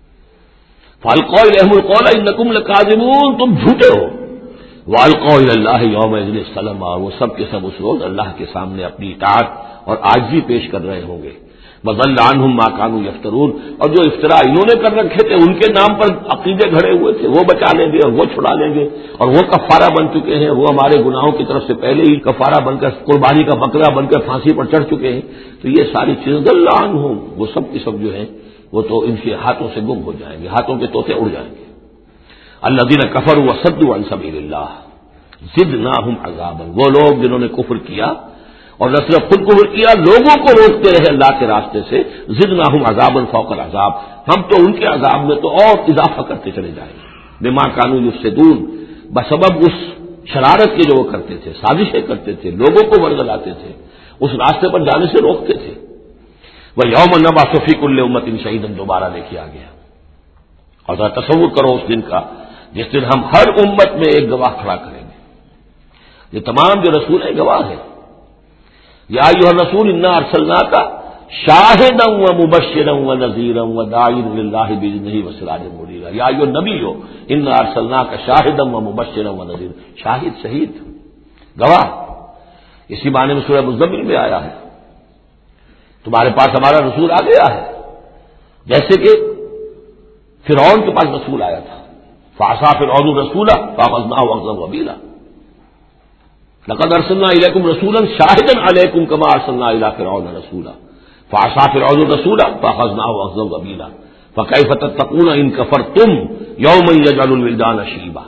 فالقوا الیہم القول انکم لکاذبون، تم جھوٹے ہو. والقوا الی اللہ یومئذ السلام، وہ سب کے سب اس روز اللہ کے سامنے اپنی اطاعت اور عاجزی پیش کر رہے ہوں گے. وضل عنہم ما كانوا یفترون، اور جو افتراء انہوں نے کر رکھے تھے ان کے نام پر عقیدے گھڑے ہوئے تھے وہ بچا لیں گے اور وہ چھڑا لیں گے، اور وہ کفارہ بن چکے ہیں، وہ ہمارے گناہوں کی طرف سے پہلے ہی کفارہ بن کر قربانی کا بکرا بن کر پھانسی پر چڑھ چکے ہیں. تو یہ ساری چیزیں ضل عنہم، وہ سب کی سب جو ہیں وہ تو ان کے ہاتھوں سے گم ہو جائیں گے، ہاتھوں کے طوطے اڑ جائیں گے. الذین کفروا وصدوا عن سبیل اللہ زدناہم عذابا، وہ لوگ جنہوں نے کفر کیا اور نہ صرف خود کفر کیا، لوگوں کو روکتے رہے اللہ کے راستے سے، زدناہم عذابا فوق العذاب، ہم تو ان کے عذاب میں تو اور اضافہ کرتے چلے جائیں گے. بما کانوا یفسدون، بسبب اس شرارت کے جو وہ کرتے تھے، سازشیں کرتے تھے، لوگوں کو ورگلاتے تھے، اس راستے پر جانے سے روکتے تھے۔ وہ یوم نبعث فی کل امۃ شہیدا دوبارہ لے کے آ گیا۔ اور ذرا تصور کرو اس دن کا جس دن ہم ہر امت میں ایک گواہ کھڑا کریں گے۔ یہ تمام جو رسول ہیں گواہ ہیں۔ یا ایھا الرسول انا ارسلناک شاہدا ومبشرا ونذیرا وداعیا الی اللہ باذنہ وسراجا منیرا۔ یا ایھا النبی انا ارسلناک شاہدا ومبشرا ونذیرا، شاہد شہید گواہ، اسی معنی میں سورہ مزمل میں آیا ہے، تمہارے پاس ہمارا رسول آ گیا ہے، جیسے کہ فرعون کے پاس رسول آیا تھا، فعصا فرعون الرسول فاخذناہ اخذا وبیلا۔ لقد ارسلنا الیکم رسولا شاہدا علیکم کما ارسلنا الی فرعون رسولا فعصا فرعون الرسول فاخذناہ اخذا وبیلا فکیف تتقون ان کفرتم یوما یجعل الولدان شیبا۔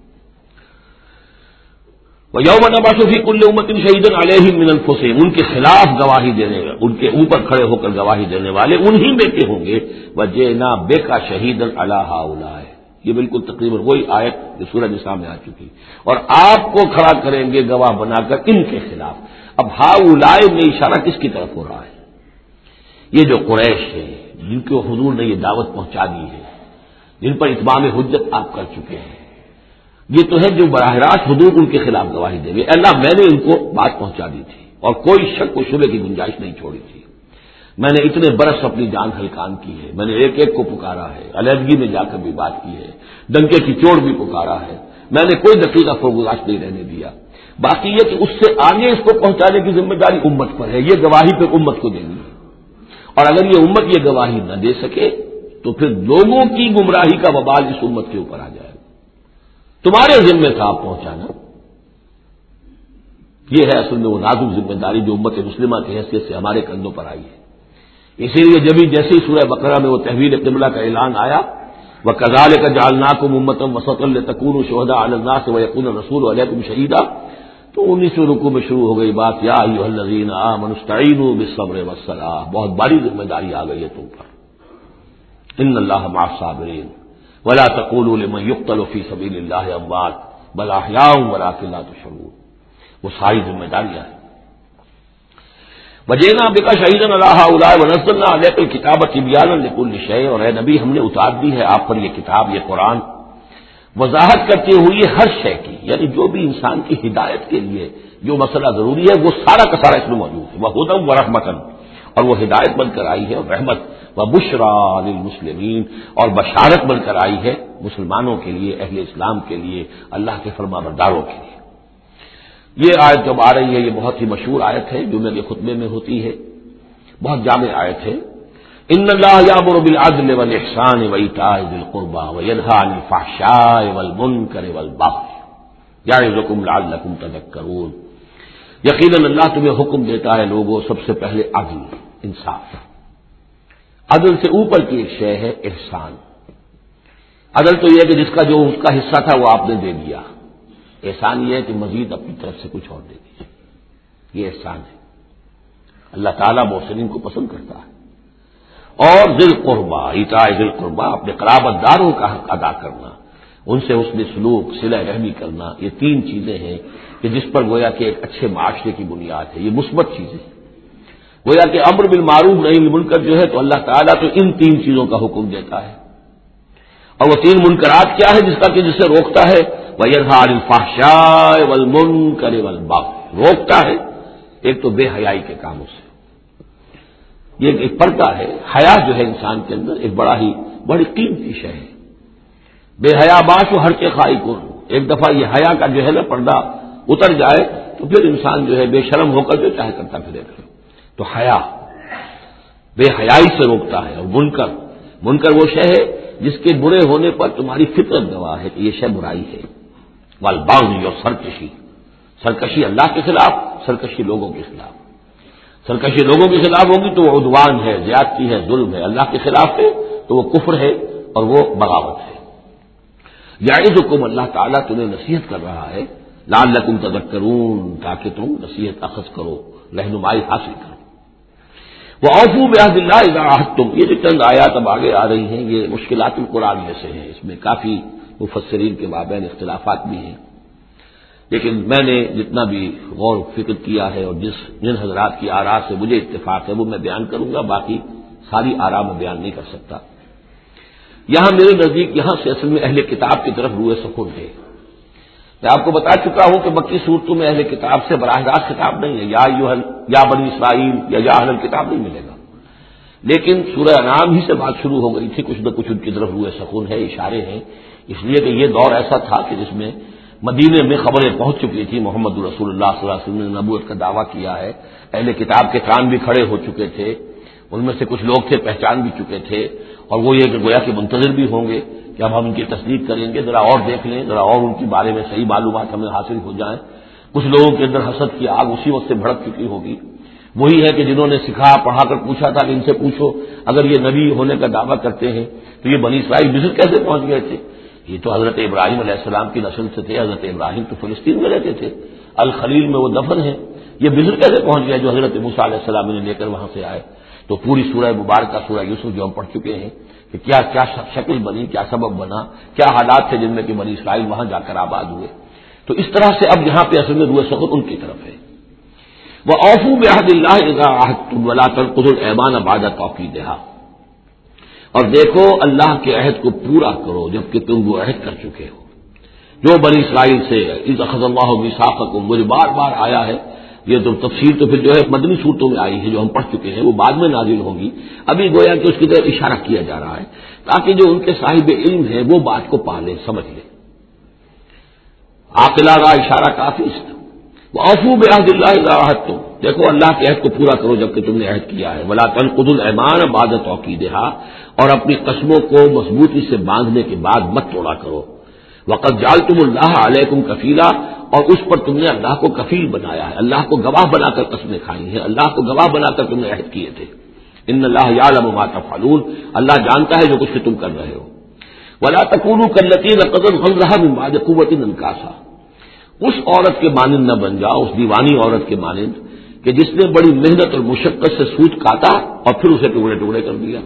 وَيَوْمَ نَبْعَثُ فِي كُلِّ أُمَّةٍ شَهِيدًا عَلَيْهِمْ مِنَ أَنفُسِهِمْ، ان کے خلاف گواہی دینے، ان کے اوپر کھڑے ہو کر گواہی دینے والے انہی میں کے ہوں گے۔ وَجِئْنَا بِكَ شَهِيدًا عَلَىٰ هَٰؤُلَاءِ، یہ بالکل تقریباً وہی آیت جو سورہ نساء میں آ چکی، اور آپ کو کھڑا کریں گے گواہ بنا کر ان کے خلاف۔ اب ہؤلاء میں اشارہ کس کی طرف ہو رہا ہے؟ یہ جو قریش ہے جن کو حضور نے یہ دعوت پہنچا دی ہے، جن پر اتمام حجت آپ کر چکے ہیں، یہ تو ہے جو براہ راست حضور ان کے خلاف گواہی دیں گے، اللہ میں نے ان کو بات پہنچا دی تھی اور کوئی شک و شبے کی گنجائش نہیں چھوڑی تھی، میں نے اتنے برس اپنی جان ہلکان کی ہے، میں نے ایک ایک کو پکارا ہے، علیحدگی میں جا کر بھی بات کی ہے، ڈنکے کی چوٹ بھی پکارا ہے، میں نے کوئی دقیقہ فرگزاشت نہیں رہنے دیا۔ باقی یہ کہ اس سے آگے اس کو پہنچانے کی ذمہ داری امت پر ہے، یہ گواہی پہ امت کو دینی ہے، اور اگر یہ امت یہ گواہی نہ دے سکے تو پھر لوگوں کی گمراہی کا وبال اس امت کے اوپر آ جائے گا۔ تمہارے ذمہ تھا آپ پہنچانا، یہ ہے اصل میں وہ نازک ذمہ داری جو امت مسلمہ کی حیثیت سے ہمارے کندھوں پر آئی ہے۔ اسی لیے جبھی جیسے ہی سورہ بقرہ میں وہ تحویل قبلہ کا اعلان آیا، وَكَذَلِكَ جَعَلْنَاكُمْ أُمَّةً وَسَطًا لِتَكُونُوا شُهَدَاءَ عَلَى النَّاسِ وَيَكُونَ الرَّسُولُ عَلَيْكُمْ شَهِيدًا، تو انیسویں رکوع میں شروع ہو گئی بات، یا ایھا الذین آمنوا استعینوا بالصبر والصلاۃ، بہت بڑی ذمہ داری آ گئی ہے تم پر، ان اللہ مع الصابرین ولا تقولوا لمن يقتل في سبيل الله اموات بل احياء ولكن لا تشعرون، وہ ساری ذمہ داریاں ہیں۔ وجئنا بك شهيدا على هؤلاء ونزلنا عليك الكتاب تبيانا لكل شيء، اور اے نبی ہم نے اتار دی ہے آپ پر یہ کتاب، یہ قرآن، وضاحت کرتے ہوئے ہر شے کی، یعنی جو بھی انسان کی ہدایت کے لیے جو مسئلہ ضروری ہے وہ سارا کا سارا اس میں موجود ہے، وہدی ورحمۃ، اور وہ ہدایت بن کر آئی ہے اور رحمت، وبشریٰ للمسلمین، اور بشارت بن کر آئی ہے مسلمانوں کے لیے، اہل اسلام کے لیے، اللہ کے فرما برداروں کے لیے۔ یہ آیت جب آ رہی ہے یہ بہت ہی مشہور آیت ہے، جمعے کے خطبے میں ہوتی ہے، بہت جامع آیت ہے۔ ان اللہ یامر بالعدل والاحسان وایتاء ذی القربى وینھی عن الفحشاء والمنکر والبغی یعظکم لعلکم تذکرون، یقیناً اللہ تمہیں حکم دیتا ہے لوگوں سب سے پہلے عدل، انصاف۔ عدل سے اوپر کی ایک شے ہے احسان۔ عدل تو یہ ہے کہ جس کا جو اس کا حصہ تھا وہ آپ نے دے دیا، احسان یہ ہے کہ مزید اپنی طرف سے کچھ اور دے دیجیے، یہ احسان ہے۔ اللہ تعالیٰ محسنین کو پسند کرتا ہے۔ اور ذی القربیٰ، ایتاء ذی القربیٰ، اپنے قرابت داروں کا حق ادا کرنا، ان سے حسن سلوک، صلہ رحمی کرنا، یہ تین چیزیں ہیں کہ جس پر گویا کہ ایک اچھے معاشرے کی بنیاد ہے، یہ مثبت چیزیں ہیں۔ گویا کہ امر بالمعروف نہی عن المنکر جو ہے تو اللہ تعالیٰ تو ان تین چیزوں کا حکم دیتا ہے، اور وہ تین منکرات کیا ہے جس کا کہ جسے روکتا ہے، وَيَنْهَىٰ عَنِ الْفَحْشَاءِ وَالْمُنكَرِ وَالْبَغْيِ، روکتا ہے ایک تو بے حیائی کے کاموں سے، یہ ایک پردہ ہے، حیا جو ہے انسان کے اندر ایک بڑا ہی بڑی قیمتی شے ہے، بے حیا باش و ہر کے خائی کن، ایک دفعہ یہ حیا کا جو ہے نا پردہ اتر جائے تو پھر انسان جو ہے بے شرم ہو کر جو چاہے کرتا پھرے گا۔ تو حیا بے حیائی سے روکتا ہے، اور منکر منکر وہ شے ہے جس کے برے ہونے پر تمہاری فطرت گواہ ہے کہ یہ شے برائی ہے، والبغی، اور سرکشی، سرکشی اللہ کے خلاف، سرکشی لوگوں کے خلاف، سرکشی لوگوں کے خلاف ہوگی تو وہ عدوان ہے، زیادتی ہے، ظلم ہے، اللہ کے خلاف ہے تو وہ کفر ہے اور وہ بغاوت ہے۔ یعظکم، اللہ تعالیٰ تمہیں نصیحت کر رہا ہے، لعلکم تذکرون، تاکہ تم نصیحت اخذ کرو، رہنمائی حاصل کرو۔ وَأَوْفُوا بِعَهْدِ اللَّهِ إِذَا عَاهَدتُّمْ، یہ جو چند آیات اب آگے آ رہی ہیں یہ مشکلات القرآن میں سے ہیں، اس میں کافی مفسرین کے مابین اختلافات بھی ہیں۔ لیکن میں نے جتنا بھی غور و فکر کیا ہے اور جس جن حضرات کی آراء سے مجھے اتفاق ہے وہ میں بیان کروں گا، باقی ساری آراء میں بیان نہیں کر سکتا۔ یہاں میرے نزدیک یہاں سے اصل میں اہل کتاب کی طرف روئے سکون ہے۔ میں آپ کو بتا چکا ہوں کہ مکی صورتوں میں اہل کتاب سے براہ راست خطاب نہیں ہے، یا ایھا یا بنی اسرائیل یا یا اہل کتاب نہیں ملے گا، لیکن سورہ انعام ہی سے بات شروع ہو گئی تھی، کچھ نہ کچھ ان کی طرف روئے سکون ہے، اشارے ہیں، اس لیے کہ یہ دور ایسا تھا کہ جس میں مدینے میں خبریں پہنچ چکی تھی، محمد رسول اللہ صلی اللہ علیہ وسلم نے نبوت کا دعویٰ کیا ہے، اہل کتاب کے کان بھی کھڑے ہو چکے تھے، ان میں سے کچھ لوگ تھے پہچان بھی چکے تھے، اور وہ یہ کہ گویا کہ منتظر بھی ہوں گے کہ اب ہم ان کی تصدیق کریں گے، ذرا اور دیکھ لیں، ذرا اور ان کے بارے میں صحیح معلومات ہمیں حاصل ہو جائیں۔ کچھ لوگوں کے اندر حسد کی آگ اسی وقت سے بھڑک چکی ہوگی، وہی ہے کہ جنہوں نے سکھا پڑھا کر پوچھا تھا کہ ان سے پوچھو اگر یہ نبی ہونے کا دعویٰ کرتے ہیں تو یہ بنی اسرائیل مصر کیسے پہنچ گئے تھے؟ یہ تو حضرت ابراہیم علیہ السلام کی نسل سے تھے، حضرت ابراہیم تو فلسطین میں رہتے تھے، الخلیل میں وہ دفن ہیں، یہ مصر کیسے پہنچ گئے جو حضرت موسیٰ علیہ السلام نے لے کر وہاں سے آئے؟ تو پوری سورہ مبارکہ سورہ یوسف جو ہم پڑھ چکے ہیں کہ کیا کیا شکل بنی، کیا سبب بنا، کیا حالات تھے جن میں کہ بنی اسرائیل وہاں جا کر آباد ہوئے۔ تو اس طرح سے اب یہاں پہ اصل میں روئے سخن ان کی طرف ہے۔ وَأَوْفُوا بِعَهْدِ اللَّهِ إِذَا عَاهَدتُّمْ وَلَا تَنقُضُوا الْأَيْمَانَ بَعْدَ تَوْكِيدِهَا، اور دیکھو اللہ کے عہد کو پورا کرو جبکہ تم وہ عہد کر چکے ہو جو بنی اسرائیل سے اذ اخذ اللہ میثاقکم، مجھے بار بار آیا ہے، یہ تو تفسیر تو پھر جو ہے مدنی صورتوں میں آئی ہے جو ہم پڑھ چکے ہیں، وہ بعد میں نازل ہوں گی، ابھی گویا کہ اس کی طرف اشارہ کیا جا رہا ہے تاکہ جو ان کے صاحب علم ہے وہ بات کو پا لیں، سمجھ لیں۔ عاقلہ کا اشارہ کافی ہے۔ وَأَوْفُوا بِعَهْدِ اللَّهِ إِذَا عَاهَدتُّمْ، دیکھو اللہ کے عہد کو پورا کرو جبکہ تم نے عہد کیا ہے۔ وَلَا تَنقُضُوا الْأَيْمَانَ بَعْدَ تَوْكِيدِهَا، اور اپنی قسموں کو مضبوطی سے باندھنے کے بعد مت توڑا کرو۔ وَقَدْ جَعَلْتُمُ اللَّهَ عَلَيْكُمْ كَفِيلًا، اور اس پر تم نے اللہ کو کفیل بنایا ہے، اللہ کو گواہ بنا کر قسمیں کھائی ہیں، اللہ کو گواہ بنا کر تم نے عہد کیے تھے۔ ان اللہ یعلم ما تفعلون، اللہ جانتا ہے جو کچھ تم کر رہے ہو۔ وَلَا تَكُونُوا كَالَّتِي نَقَضَتْ غَزْلَهَا مِن بَعْدِ قُوَّةٍ أَنكَاثًا، اس عورت کے مانند نہ بن جاؤ، اس دیوانی عورت کے مانند کہ جس نے بڑی محنت اور مشقت سے سوت کاٹا اور پھر اسے ٹکڑے ٹکڑے کر دیا۔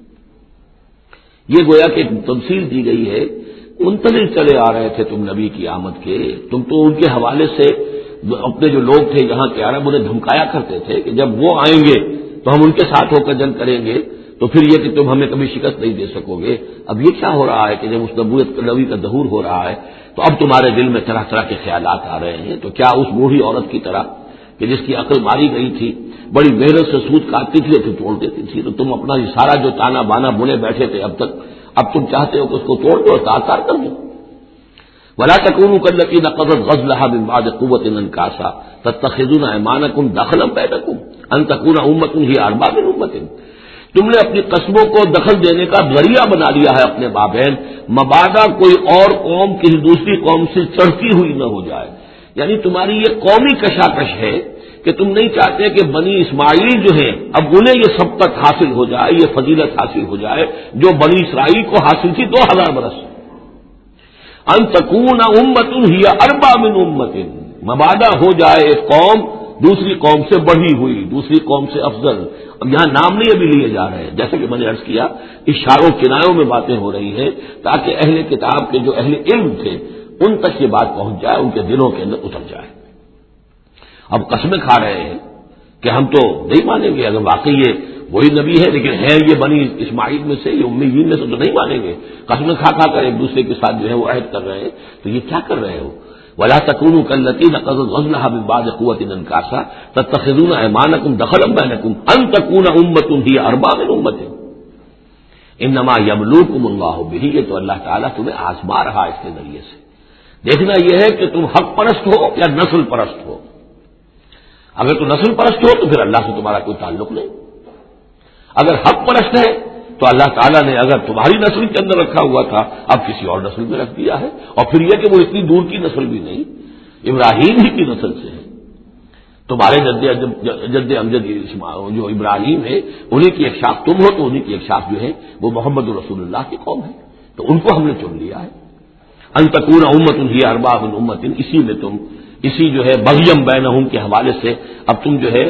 یہ گویا کہ ایک تمثیل دی گئی ہے، منتظر چلے آ رہے تھے تم نبی کی آمد کے، تم تو ان کے حوالے سے اپنے جو لوگ تھے یہاں کے عرب انہیں دھمکایا کرتے تھے کہ جب وہ آئیں گے تو ہم ان کے ساتھ ہو کر جنگ کریں گے، تو پھر یہ کہ تم ہمیں کبھی شکست نہیں دے سکو گے۔ اب یہ کیا ہو رہا ہے کہ جب اس نبوت نبی کا ظہور ہو رہا ہے تو اب تمہارے دل میں طرح طرح کے خیالات آ رہے ہیں، تو کیا اس بوڑھی عورت کی طرح کہ جس کی عقل ماری گئی تھی، بڑی محنت سے سود کاٹتی تھی اور پھر توڑ دیتی تھی، تو تم اپنا یہ سارا جو تانا بانا بنے بیٹھے تھے اب تک، اب تم چاہتے ہو کہ اس کو توڑ دو اور تار تار کر دو۔ وَلَا تَكُونُوا كَالَّتِي نَقَضَتْ غَزْلَهَا مِن بَعْدِ قُوَّةٍ أَنكَاثًا تَتَّخِذُونَ أَيْمَانَكُمْ دَخْلًا بَيْنَكُمْ أَن تَكُونَ أُمَّةٌ هِيَ أَرْبَىٰ مِنْ أُمَّةٍ، تم نے اپنی قسموں کو دخل دینے کا ذریعہ بنا لیا ہے اپنے مابین، مبادا کوئی اور قوم کسی دوسری قوم سے چڑھتی ہوئی نہ ہو جائے۔ یعنی تمہاری یہ قومی کشاکش ہے کہ تم نہیں چاہتے کہ بنی اسماعیل جو ہیں اب انہیں یہ سبقت حاصل ہو جائے، یہ فضیلت حاصل ہو جائے جو بنی اسرائیل کو حاصل تھی دو ہزار برس۔ ان تکون امۃ ہی اربع من امۃ، مبادا ہو جائے ایک قوم دوسری قوم سے بڑھی ہوئی، دوسری قوم سے افضل۔ اب یہاں نام نہیں ابھی لیے جا رہے ہیں، جیسے کہ میں نے عرض کیا اشاروں کنایوں میں باتیں ہو رہی ہیں تاکہ اہل کتاب کے جو اہل علم تھے ان تک یہ بات پہنچ جائے، ان کے دلوں کے اندر اتر جائے۔ اب قسمیں کھا رہے ہیں کہ ہم تو نہیں مانیں گے، اگر واقعی یہ وہی نبی ہے لیکن ہے یہ بنی اسماعیل میں سے، یہ امیین میں سے، تو نہیں مانیں گے۔ قسمیں کھا کھا کر ایک دوسرے کے ساتھ جو ہے وہ عہد کر رہے ہیں، تو یہ کیا کر رہے ہو؟ وَلَا تَكُونُوا كَالَّتِي نَقَضَتْ غَزْلَهَا مِن بَعْدِ قُوَّةٍ أَنكَاثًا تَتَّخِذُونَ أَيْمَانَكُمْ دَخْلًا بَيْنَكُمْ أَن تَكُونَ أُمَّةٌ هِيَ أَرْبَىٰ مِنْ أُمَّةٍ إِنَّمَا يَبْلُوكُمُ اللَّهُ بِهِ، یہ تو اللہ تعالیٰ تمہیں آزما رہا اس کے ذریعے سے۔ دیکھنا یہ ہے کہ تم حق پرست ہو یا نسل پرست ہو۔ اگر تو نسل پرست ہو تو پھر اللہ سے تمہارا کوئی تعلق نہیں، اگر حق پرست ہے تو اللہ تعالیٰ نے اگر تمہاری نسل کے اندر رکھا ہوا تھا اب کسی اور نسل میں رکھ دیا ہے، اور پھر یہ کہ وہ اتنی دور کی نسل بھی نہیں، ابراہیم ہی کی نسل سے ہے۔ تمہارے جد جد امجد جو ابراہیم ہے انہیں کی ایک شاخ تم ہو، تو انہیں کی ایک شاخ جو ہے وہ محمد رسول اللہ کی قوم ہے، تو ان کو ہم نے چن لیا ہے۔ ان تکون امۃ ہی اربع من امۃ، اسی میں تم اسی جو ہے بغیم بینہم کے حوالے سے اب تم جو ہے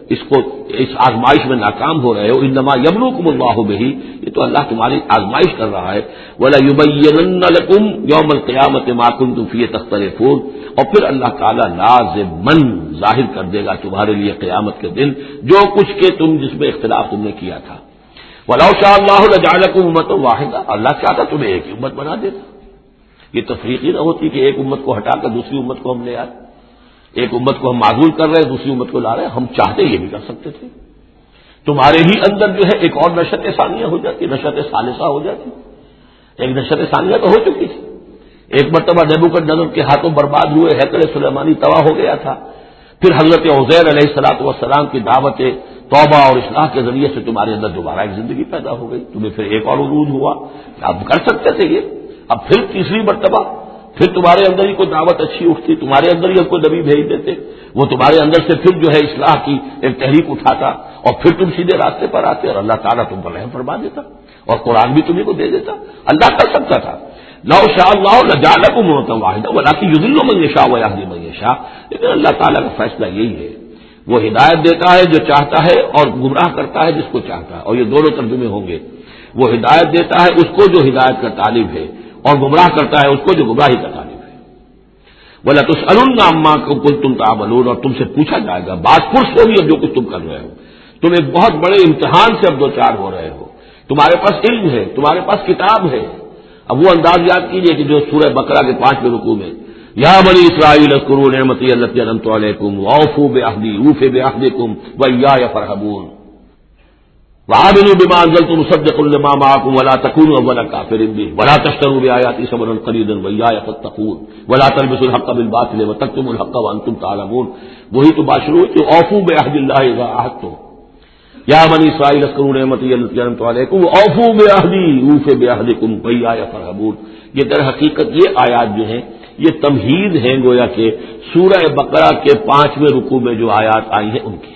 اس کو اس آزمائش میں ناکام ہو رہے ہو، انما یبلوکم اللہ بہ، یہ تو اللہ تمہاری آزمائش کر رہا ہے، ولا یبینن لکم یوم القیامت ما کنتم فیہ تختلفون، اور پھر اللہ تعالیٰ لازماً ظاہر کر دے گا تمہارے لیے قیامت کے دن جو کچھ کہ تم جس میں اختلاف تم نے کیا تھا۔ وَلَوْ شَاءَ اللَّهُ لَجَعَلَكُمْ أُمَّةً وَاحِدَةً، اللہ چاہتا تمہیں ایک ہی امت بنا دیتا، یہ تفریقی نہ ہوتی کہ ایک امت کو ہٹا کر دوسری امت کو ہم لے آئے، ایک امت کو ہم معزول کر رہے ہیں دوسری امت کو لا رہے ہیں، ہم چاہتے یہ بھی کر سکتے تھے۔ تمہارے ہی اندر جو ہے ایک اور نشت ثانیہ ہو جاتی، نشت ثالثہ ہو جاتی، ایک نشت ثانیہ تو ہو چکی تھی، ایک مرتبہ نیبوکدنضر کے ہاتھوں برباد ہوئے ہیکل سلیمانی تباہ ہو گیا تھا، پھر حضرت عزیر علیہ الصلوۃ والسلام کی دعوت توبہ اور اصلاح کے ذریعے سے تمہارے اندر دوبارہ ایک زندگی پیدا ہو گئی، تمہیں پھر ایک اور عروج ہوا، اب کر سکتے تھے یہ، اب پھر تیسری مرتبہ پھر تمہارے اندر ہی کوئی دعوت اچھی اٹھتی، تمہارے اندر ہی کوئی نبی بھیج دیتے، وہ تمہارے اندر سے پھر جو ہے اصلاح کی ایک تحریک اٹھاتا اور پھر تم سیدھے راستے پر آتے اور اللہ تعالیٰ تم پر رحم فرما دیتا اور قرآن بھی تمہیں کو دے دیتا، اللہ کر سکتا تھا۔ لو شاء اللہ لجعلکم امۃ واحدۃ ولکن یضل من یشاء ویہدی من یشاء، لیکن اللہ تعالیٰ کا فیصلہ یہی ہے، وہ ہدایت دیتا ہے جو چاہتا ہے اور گمراہ کرتا ہے جس کو چاہتا ہے، اور یہ دونوں ترجمے ہوں گے، وہ ہدایت دیتا ہے اس کو جو ہدایت کا طالب ہے اور گمراہ کرتا ہے اس کو جو گمراہی کا طالب ہے۔ وَلَتُسْأَلُنَّ عَمَّا كُنتُمْ تَعْمَلُونَ، اور تم سے پوچھا جائے گا، بات پرس ہوگی اب جو کچھ تم کر رہے ہو، تم ایک بہت بڑے امتحان سے اب دو چار ہو رہے ہو، تمہارے پاس علم ہے، تمہارے پاس کتاب ہے۔ اب وہ انداز یاد کیجئے کہ جو سورہ بقرہ کے پانچویں رکوع میں یا بنی اسرائیل اذکروا نعمتی التی انعمت علیکم واوفوا بعہدی اوف بعہدکم وایای فارہبون وآمنوا بما انزلت مصدقا لما معکم ولا تکونوا اول کافر بہ ولا تشتروا بآیاتی ثمنا قلیلا وایای فاتقون ولا تلبسوا الحق بالباطل وتکتموا الحق وانتم تعلمون، وہی تو بات شروع ہوئی، اوفوا بعہد اللہ اذا عاہدتم، یا بنی اسرائیل اذکروا نعمتی التی انعمت علیکم واوفوا بعہدی اوف بعہدکم وایای فارہبون۔ یہ در حقیقت یہ آیات جو ہیں یہ تمہید ہیں گویا کہ سورہ بقرہ کے پانچویں رکوع میں جو آیات آئی ہیں ان کی۔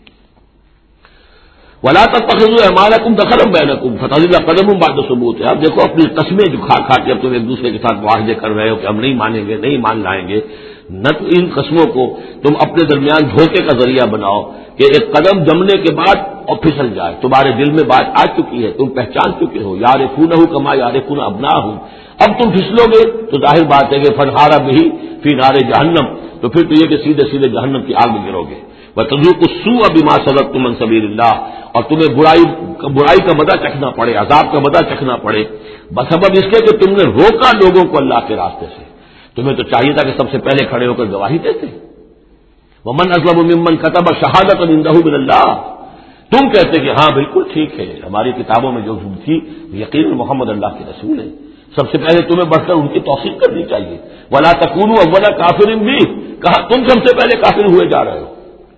وَلَا تَتَّخِذُوا أَيْمَانَكُمْ دَخَلًا بَيْنَكُمْ فَتَزِلَّ قَدَمٌ بَعْدَ ثُبُوتِهَا، اب دیکھو اپنی قسمیں جو کھا کھا کے اب تم ایک دوسرے کے ساتھ معاہدے کر رہے ہو کہ ہم نہیں مانیں گے، نہیں مان لائیں گے، نہ تو ان قسموں کو تم اپنے درمیان دھوکے کا ذریعہ بناؤ کہ ایک قدم جمنے کے بعد اور پھسل جائے، تمہارے دل میں بات آ چکی ہے، تم پہچان چکے ہو، یعرفونہ کما یعرفون ابناہم، اب تم پھسلو گے تو ظاہر بات ہے کہ فنہارا بہ فی نار جہنم، تو پھر تو یہ کہ سیدھے سیدھے جہنم کی آگ میں گرو گے۔ وَتَذُوقُوا السُّوءَ بِمَا صَدَدتُّمْ عَنْ سَبِيلِ اللَّهِ، اور تمہیں برائی برائی کا مزہ چکھنا پڑے، عذاب کا مزہ چکھنا پڑے بسبب اس کے کہ تم نے روکا لوگوں کو اللہ کے راستے سے۔ تمہیں تو چاہیے تھا کہ سب سے پہلے کھڑے ہو کر گواہی دیتے۔ وَمَنْ أَظْلَمُ مِمَّنْ كَتَبَ شَهَادَةً عِندَهُ مِنَ اللَّهِ، تم کہتے کہ ہاں بالکل ٹھیک ہے، ہماری کتابوں میں جو تھی یقین محمد اللہ کے رسول ہے، سب سے پہلے تمہیں بڑھ کر ان کی توثیق کرنی چاہیے۔ وَلَا تَكُونُوا أَوَّلَ كَافِرٍ بِهِ، کہا تم سب سے پہلے کافر ہوئے جا رہے ہو۔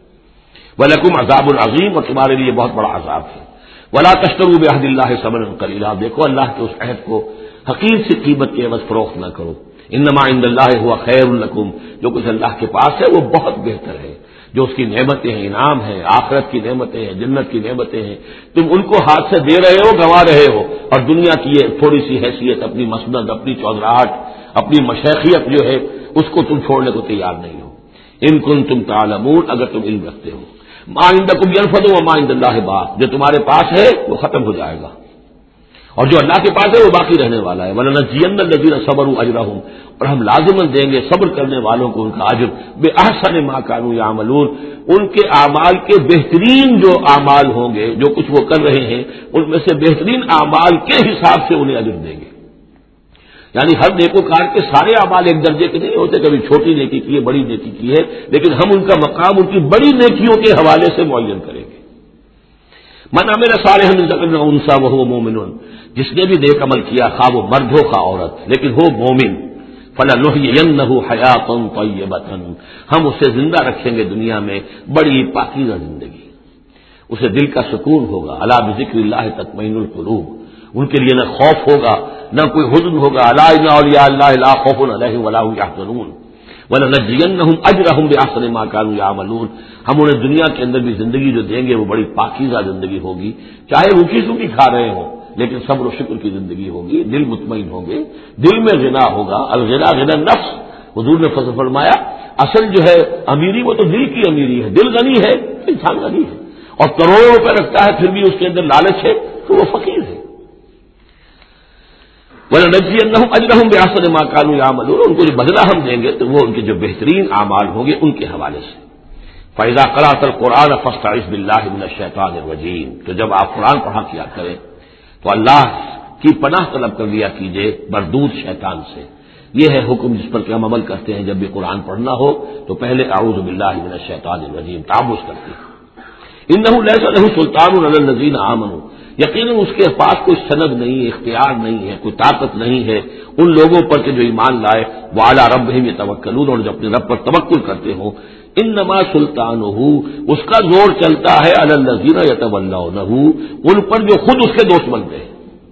وَلَكُمْ عَذَابٌ عَظِيمٌ، اور تمہارے لیے بہت بڑا عذاب ہے۔ وَلَا تَشْتَرُوا بِعَهْدِ اللَّهِ ثَمَنًا قَلِيلًا، دیکھو اللہ کے اس عہد کو حقیر سی قیمت کے عوض فروخت نہ کرو۔ انما عند اللہ هو خیر لکم، جو کچھ اللہ کے پاس ہے وہ بہت بہتر ہے، جو اس کی نعمتیں ہیں، انعام ہے، آخرت کی نعمتیں ہیں، جنت کی نعمتیں ہیں، تم ان کو ہاتھ سے دے رہے ہو، گنوا رہے ہو، اور دنیا کی یہ تھوڑی سی حیثیت، اپنی مسند، اپنی چودراہٹ، اپنی مشیخیت جو ہے اس کو تم چھوڑنے کو تیار نہیں ہو۔ ان کنتم تعلمون، اگر تم علم رکھتے ہو۔ ما عندکم ينفد وما عند اللہ باق، جو تمہارے پاس ہے وہ ختم ہو جائے گا اور جو اللہ کے پاس ہے وہ باقی رہنے والا ہے۔ وَلَنَجْزِيَنَّ الَّذِينَ صَبَرُوا أَجْرَهُمْ، اور ہم لازماً دیں گے صبر کرنے والوں کو ان کا اجر، بِأَحْسَنِ مَا كَانُوا يَعْمَلُونَ، ان کے اعمال کے بہترین جو اعمال ہوں گے، جو کچھ وہ کر رہے ہیں ان میں سے بہترین اعمال کے حساب سے انہیں اجر دیں گے۔ یعنی ہر نیکوکار کے سارے اعمال ایک درجے کے نہیں ہوتے، کبھی چھوٹی نیکی کی ہے، بڑی نیکی کی ہے، لیکن ہم ان کا مقام ان کی بڑی نیکیوں کے حوالے سے معین کریں گے۔ من عمل صالحا من ذکر او انثى وهو مؤمن، جس نے بھی نیک عمل کیا، خواہ وہ مرد ہو خواہ عورت، لیکن ہو مومن، فلنحيينه حیاۃ طیبۃ، ہم اسے زندہ رکھیں گے دنیا میں بڑی پاکیزہ زندگی، اسے دل کا سکون ہوگا۔ الا بذکر اللہ تطمئن القلوب، ان کے لیے نہ خوف ہوگا نہ کوئی حزن ہوگا۔ الا ان اولیاء اللہ لا خوف علیہم ولا هم يحزنون وَلَنَجْزِيَنَّهُمْ أَجْرَهُمْ بِأَحْسَنِ مَا كَانُوا يَعْمَلُونَ، ہم انہیں دنیا کے اندر بھی زندگی جو دیں گے وہ بڑی پاکیزہ زندگی ہوگی، چاہے روکھی سوکھی کھا رہے ہوں لیکن صبر و شکر کی زندگی ہوگی، دل مطمئن ہوں گے، دل میں غنا ہوگا۔ الغنا غنا النفس، حضور نے فرمایا اصل جو ہے امیری وہ تو دل کی امیری ہے، دل غنی ہے انسان غنی ہے اور کروڑوں روپے رکھتا ہے پھر بھی اس کے اندر لالچ ہے تو وہ فقیر ہے. وَلَنَجْزِيَنَّهُمْ أَجْرَهُمْ بِأَحْسَنِ مَا كَانُوا يَعْمَلُونَ. ان کو جو بدلہ ہم دیں گے تو وہ ان کے جو بہترین اعمال ہوں گے ان کے حوالے سے. فَإِذَا قَرَأْتَ الْقُرْآنَ فَاسْتَعِذْ بِاللَّهِ مِنَ الشَّيْطَانِ الرَّجِيمِ. تو جب آپ قرآن پڑھا کیا کریں تو اللہ کی پناہ طلب کر لیا کیجیے مردود شیطان سے. یہ ہے حکم جس پر کہ ہم عمل کرتے ہیں. جب بھی قرآن پڑھنا ہو تو پہلے اعوذ باللہ من الشیطان الرجیم تعوذ کرتے ہیں. انہ لیس لہ سلطان علی الذین آمنوا. یقیناً اس کے پاس کوئی سند نہیں ہے، اختیار نہیں ہے، کوئی طاقت نہیں ہے ان لوگوں پر کہ جو ایمان لائے وعلی ربہم یتوکلون، اور جو اپنے رب پر توکل کرتے ہوں. انما سلطانہ، اس کا زور چلتا ہے علی الذین یتولونہ، ان پر جو خود اس کے دوست بنتے ہیں،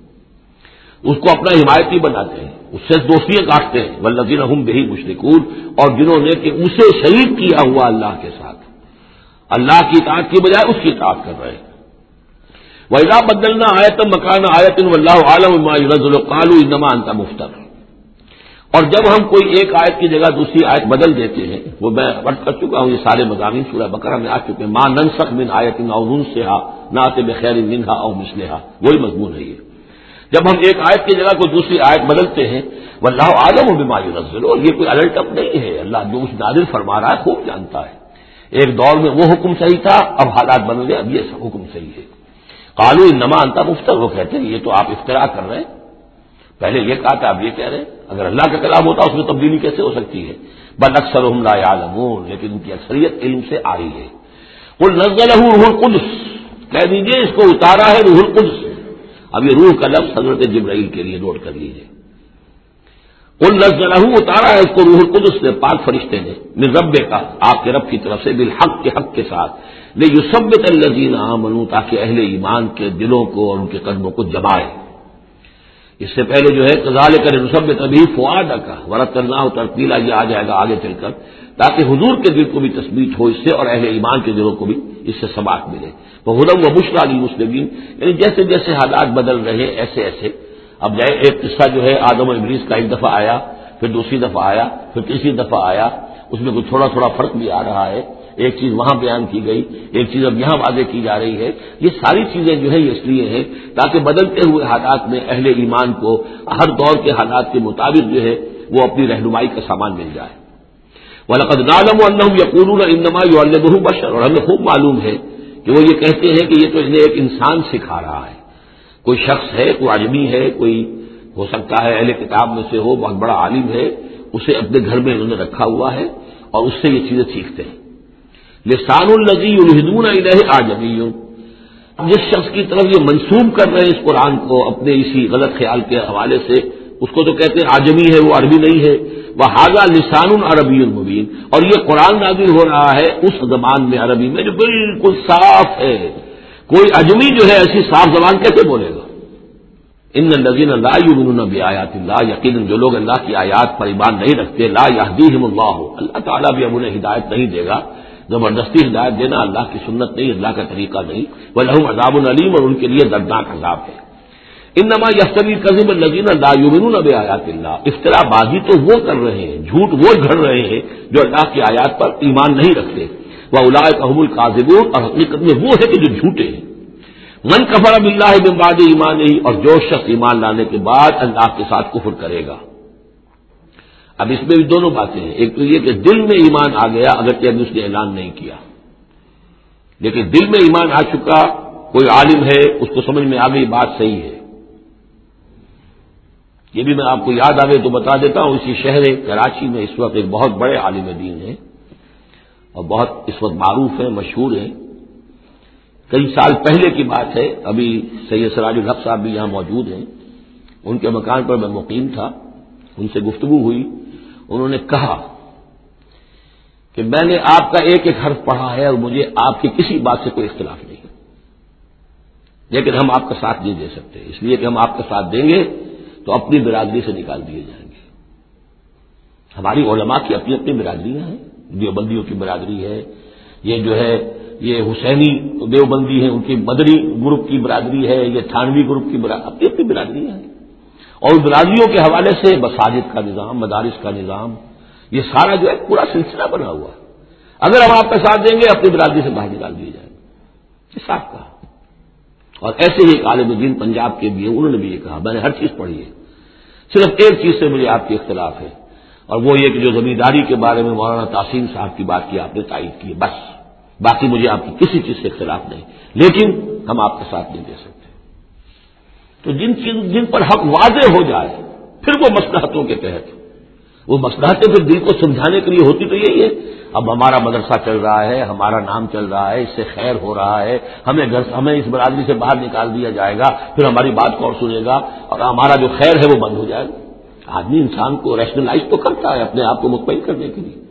اس کو اپنا حمایتی بناتے ہیں، اس سے دوستیاں کاٹتے ہیں. والذین ھم بہ مشرکون، اور جنہوں نے کہ اسے شریک کیا ہوا اللہ کے ساتھ، اللہ کی اطاعت کی بجائے اس کی اطاعت کر رہے ہیں. وَإِذَا بَدَّلْنَا آیَةً مَّكَانَ آیَةٍ وَاللَّهُ أَعْلَمُ بِمَا يُنَزِّلُ قَالُوا إِنَّمَا أَنتَ مُفْتَرٍ. اور جب ہم کوئی ایک آیت کی جگہ دوسری آیت بدل دیتے ہیں، وہ میں پڑھ کر چکا ہوں، یہ سارے مضامین سورہ بقرہ میں آ چکے ہیں. مَا نَنسَخْ مِنْ آیَةٍ أَوْ نُنسِھَا نَأْتِ بِخَيْرٍ مِنْھَا أَوْ مِثْلِھَا، وہی مضمون ہے یہ. جب ہم ایک آیت کی جگہ کوئی دوسری آیت بدلتے ہیں، واللہ عالم بما ينزل، اور یہ کوئی الٹ اپ نہیں ہے، اللہ جو اس نازل فرما رہا ہے خوب جانتا ہے. ایک دور میں وہ حکم صحیح تھا، اب حالات بدل گئے، اب یہ حکم صحیح ہے. قالوا انما انت مفتر، وہ کہتے ہیں یہ تو آپ افتراء کر رہے ہیں، پہلے یہ کہا تھا اب یہ کہہ رہے ہیں. اگر اللہ کا کلام ہوتا اس میں تبدیلی کیسے ہو سکتی ہے؟ بل اکثرهم لا يعلمون، لیکن ان کی اکثریت علم سے آ رہی ہے. قل نزله روح القدس، کہہ دیجئے اس کو اتارا ہے روح القدس. اب یہ روح کا لفظ حضرت جبرائیل کے لیے نوٹ کر لیجئے. قل نزلہ، اتارا ہے اس کو روح القدس نے، پاک فرشتے نے، من رب کا، آپ کے رب کی طرف سے، بالحق کے حق کے ساتھ، لیثبت الذین آمنوا، تاکہ اہل ایمان کے دلوں کو اور ان کے قدموں کو جمائے. اس سے پہلے جو ہے کذالک لنثبت بہ فؤادک ورتلناہ ترتیلا، یہ آ جائے گا آگے چل کر، تاکہ حضور کے دل کو بھی تثبیت ہو اس سے اور اہل ایمان کے دلوں کو بھی اس سے ثبات ملے. وہدی وبشریٰ للمسلمین، یعنی جیسے جیسے حالات بدل رہے ایسے ایسے. اب جائے ایک قصہ جو ہے آدم و ابلیس کا ایک دفعہ آیا، پھر دوسری دفعہ آیا، پھر تیسری دفعہ آیا، اس میں کچھ تھوڑا تھوڑا فرق بھی آ رہا ہے. ایک چیز وہاں بیان کی گئی، ایک چیز اب یہاں واضح کی جا رہی ہے. یہ ساری چیزیں جو ہے یہ اس لیے ہیں تاکہ بدلتے ہوئے حالات میں اہل ایمان کو ہر دور کے حالات کے مطابق جو ہے وہ اپنی رہنمائی کا سامان مل جائے. وَلَقَدْ نَعْلَمُ أَنَّهُمْ يَقُولُونَ إِنَّمَا يُعَلِّمُهُ بَشَرٌ، اور ہمیں خوب معلوم ہے کہ وہ یہ کہتے ہیں کہ یہ تو انہیں ایک انسان سکھا رہا ہے. کوئی شخص ہے، کوئی آدمی ہے، کوئی ہو سکتا ہے اہل کتاب میں سے ہو، بہت بڑا عالم ہے، اسے اپنے گھر میں انہوں نے رکھا ہوا ہے اور اس سے یہ چیزیں سیکھتے ہیں. لسان الذی یلحدون الیہ اعجمی، جس شخص کی طرف یہ منسوب کر رہے ہیں اس قرآن کو اپنے اسی غلط خیال کے حوالے سے، اس کو تو کہتے ہیں اعجمی ہے، وہ عربی نہیں ہے. وہذا لسان عربی مبین، اور یہ قرآن نازل ہو رہا ہے اس زبان میں عربی میں جو بالکل صاف ہے. کوئی اجمی جو ہے ایسی صاف زبان کیسے بولے گا؟ ان الذین لا یؤمنون بآیات اللہ، یقیناً جو لوگ اللہ کی آیات پر ایمان نہیں رکھتے، لا یہدیہم اللہ، اللہ تعالیٰ بھی اب انہیں ہدایت نہیں دے گا. زبردستی ہدایت دینا اللہ کی سنت نہیں، اللہ کا طریقہ نہیں. وَلَهُمْ عَذَابٌ أَلِيمٌ، اور ان کے لیے دردناک عذاب ہے. انما یفتری الکذب الذین لا یؤمنون بآیات اللہ، افترا بازی تو وہ کر رہے ہیں، جھوٹ وہ گھڑ رہے ہیں جو اللہ کی آیات پر ایمان نہیں رکھتے. وَأُولَٰئِکَ هُمُ الْكَاذِبُونَ، اور حقیقت میں وہ ہے کہ جو جھوٹے ہیں. من کفر باللہ من بعد ایمانہ، اور جو شخص ایمان لانے کے بعد اللہ کے ساتھ کفر کرے گا. اب اس میں بھی دونوں باتیں ہیں. ایک تو یہ کہ دل میں ایمان آ گیا اگرچہ ابھی اس نے اعلان نہیں کیا، لیکن دل میں ایمان آ چکا، کوئی عالم ہے اس کو سمجھ میں آ گئی بات صحیح ہے. یہ بھی میں آپ کو یاد آ گئی تو بتا دیتا ہوں، اسی شہر کراچی میں اس وقت ایک بہت بڑے عالم دین ہیں اور بہت اس وقت معروف ہیں، مشہور ہیں. کئی سال پہلے کی بات ہے، ابھی سید سراج الحق صاحب بھی یہاں موجود ہیں، ان کے مکان پر میں مقیم تھا، ان سے گفتگو ہوئی. انہوں نے کہا کہ میں نے آپ کا ایک ایک حرف پڑھا ہے اور مجھے آپ کی کسی بات سے کوئی اختلاف نہیں، لیکن ہم آپ کا ساتھ نہیں دے سکتے، اس لیے کہ ہم آپ کا ساتھ دیں گے تو اپنی برادری سے نکال دیے جائیں گے. ہماری علماء کی اپنی اپنی برادریاں ہیں، دیوبندیوں کی برادری ہے، یہ جو ہے یہ حسینی دیوبندی ہیں، ان کی مدری گروپ کی برادری ہے، یہ تھانوی گروپ کی برادری، اپنی اپنی برادریاں ہیں. اور برادریوں کے حوالے سے مساجد کا نظام، مدارس کا نظام، یہ سارا جو ہے پورا سلسلہ بنا ہوا ہے. اگر ہم آپ کا ساتھ دیں گے اپنی برادری سے باہر نکال دیے جائیں گے. صاف کہا. اور ایسے ہی ایک عالم دین پنجاب کے بھی ہیں، انہوں نے بھی یہ کہا. میں نے ہر چیز پڑھی ہے، صرف ایک چیز سے مجھے آپ کے اختلاف ہے، اور وہ یہ کہ جو زمینداری کے بارے میں مولانا تحسین صاحب کی بات کی آپ نے تائید کی ہے، بس. باقی مجھے آپ کی کسی چیز سے اختلاف نہیں، لیکن ہم آپ کا ساتھ نہیں دے سکتے. تو جن چیز جن پر حق واضح ہو جائے پھر وہ مصلحتوں کے تحت، وہ مصلحتیں پھر دل کو سمجھانے کے لیے ہوتی تو یہی ہے. اب ہمارا مدرسہ چل رہا ہے، ہمارا نام چل رہا ہے، اس سے خیر ہو رہا ہے، ہمیں گھر ہمیں اس برادری سے باہر نکال دیا جائے گا، پھر ہماری بات کون سنے گا، اور ہمارا جو خیر ہے وہ بند ہو جائے گا. آدمی انسان کو ریشنلائز تو کرتا ہے اپنے آپ کو مطمئن کرنے کے لیے.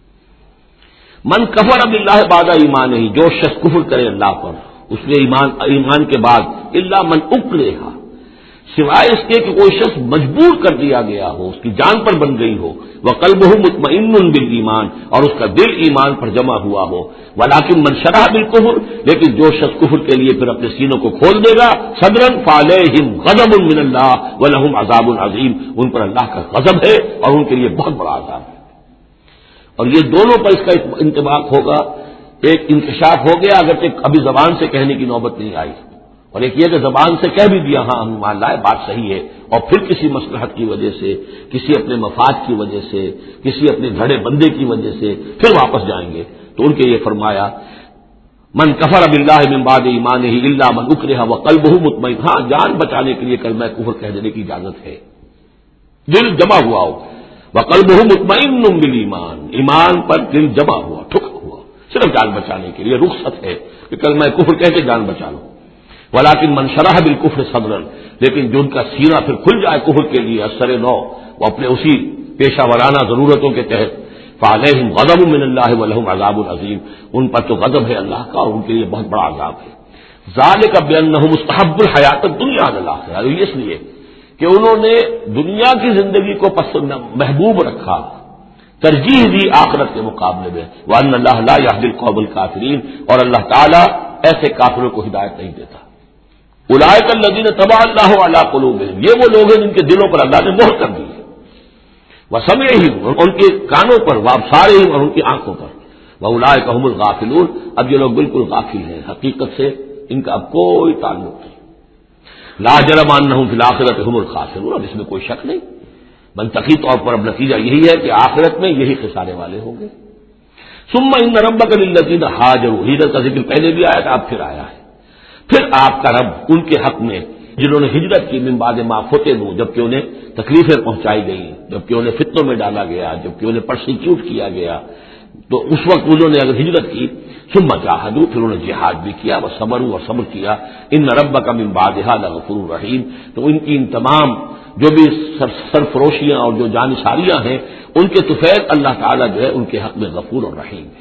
من کفر باللہ بعد ایمان ہی، جو شخص کفر کرے اللہ پر اس نے ایمان ایمان کے بعد، الا من اکرہ، سوائے اس کے کہ کوئی شخص مجبور کر دیا گیا ہو، اس کی جان پر بن گئی ہو، وقلبہ مطمئن بالایمان، اور اس کا دل ایمان پر جمع ہوا ہو. ولکن من شرح بالکفر، لیکن جو شخص کفر کے لیے پھر اپنے سینوں کو کھول دے گا، صدرا فعلیہم غضب من اللہ ولہم عذاب عظیم، ان پر اللہ کا غضب ہے اور ان کے لیے بہت بڑا عذاب ہے. اور یہ دونوں پر اس کا انطباق ہوگا. ایک انکشاف ہو گیا اگرچہ ابھی زبان سے کہنے کی نوبت نہیں آئی، اور ایک یہ کہ زبان سے کہہ بھی دیا ہاں ہم مان لائے بات صحیح ہے، اور پھر کسی مصلحت کی وجہ سے، کسی اپنے مفاد کی وجہ سے، کسی اپنے گھڑے بندے کی وجہ سے پھر واپس جائیں گے. تو ان کے یہ فرمایا من کفر باللہ من بعد ایمانہ الا من اکرہ وقلبہ مطمئن، ہاں جان بچانے کے لیے کلمہ کفر کہہ دینے کی اجازت ہے، دل جمع ہوا ہو. وقلبہ مطمئن بالایمان، ایمان پر دل جمع ہوا، ٹھکا ہوا، صرف جان بچانے کے لیے رخصت ہے کہ کلمہ کفر کہہ کے جان بچا لو. ولیکن من شرح بالکفر صدرا، لیکن جو ان کا سینہ پھر کھل جائے کفر کے لیے اثر نو، وہ اپنے اسی پیشہ ورانہ ضرورتوں کے تحت، فعلیہم غضب من اللہ ولہم عذاب عظیم، ان پر تو غضب ہے اللہ کا اور ان کے لیے بہت بڑا عذاب ہے. ذالک بانہم مستحب الحیات الدنیا علی الاخرہ، یہ اس لیے کہ انہوں نے دنیا کی زندگی کو پسند محبوب رکھا، ترجیح دی آخرت کے مقابلے میں. وان اللہ لا یہدی القوم الکافرین، اور اللہ تعالیٰ ایسے کافروں کو ہدایت نہیں دیتا. اولئک الذین طبع اللہ علی قلوبہم، یہ وہ لوگ ہیں جن کے دلوں پر اللہ نے مہر کر دی ہے، وسمعہم، ان کے کانوں پر، وابصارہم، اور ان کی آنکھوں پر. واولئک هم الغافلون، اب یہ لوگ بالکل غافل ہیں، حقیقت سے ان کا اب کوئی تعلق نہیں. لا جرم انہم فی الآخرۃ هم الخاسرون، اب اس میں کوئی شک نہیں، منطقی طور پر اب نتیجہ یہی ہے کہ آخرت میں یہی خسارے والے ہوں گے. ثم ان ربک للذین ہاجروا، ہجرت کا ذکر پہلے بھی آیا تھا اب پھر آیا ہے. پھر آپ کا رب ان کے حق میں جنہوں نے ہجرت کی من بعد ما فتنوا، جبکہ انہیں تکلیفیں پہنچائی گئیں، جبکہ انہیں فتنوں میں ڈالا گیا، جبکہ انہیں پرسیکیوٹ کیا گیا، تو اس وقت انہوں نے اگر ہجرت کی، ثم جاہدوا، پھر انہوں نے جہاد بھی کیا، وہ صبروا، اور صبر کیا، ان ربک من بعدها لغفور رحیم، تو ان کی ان تمام جو بھی سرفروشیاں اور جو جانثاریاں ہیں ان کے طفیل اللہ تعالیٰ جو ہے ان کے حق میں غفور اور رحیم ہے.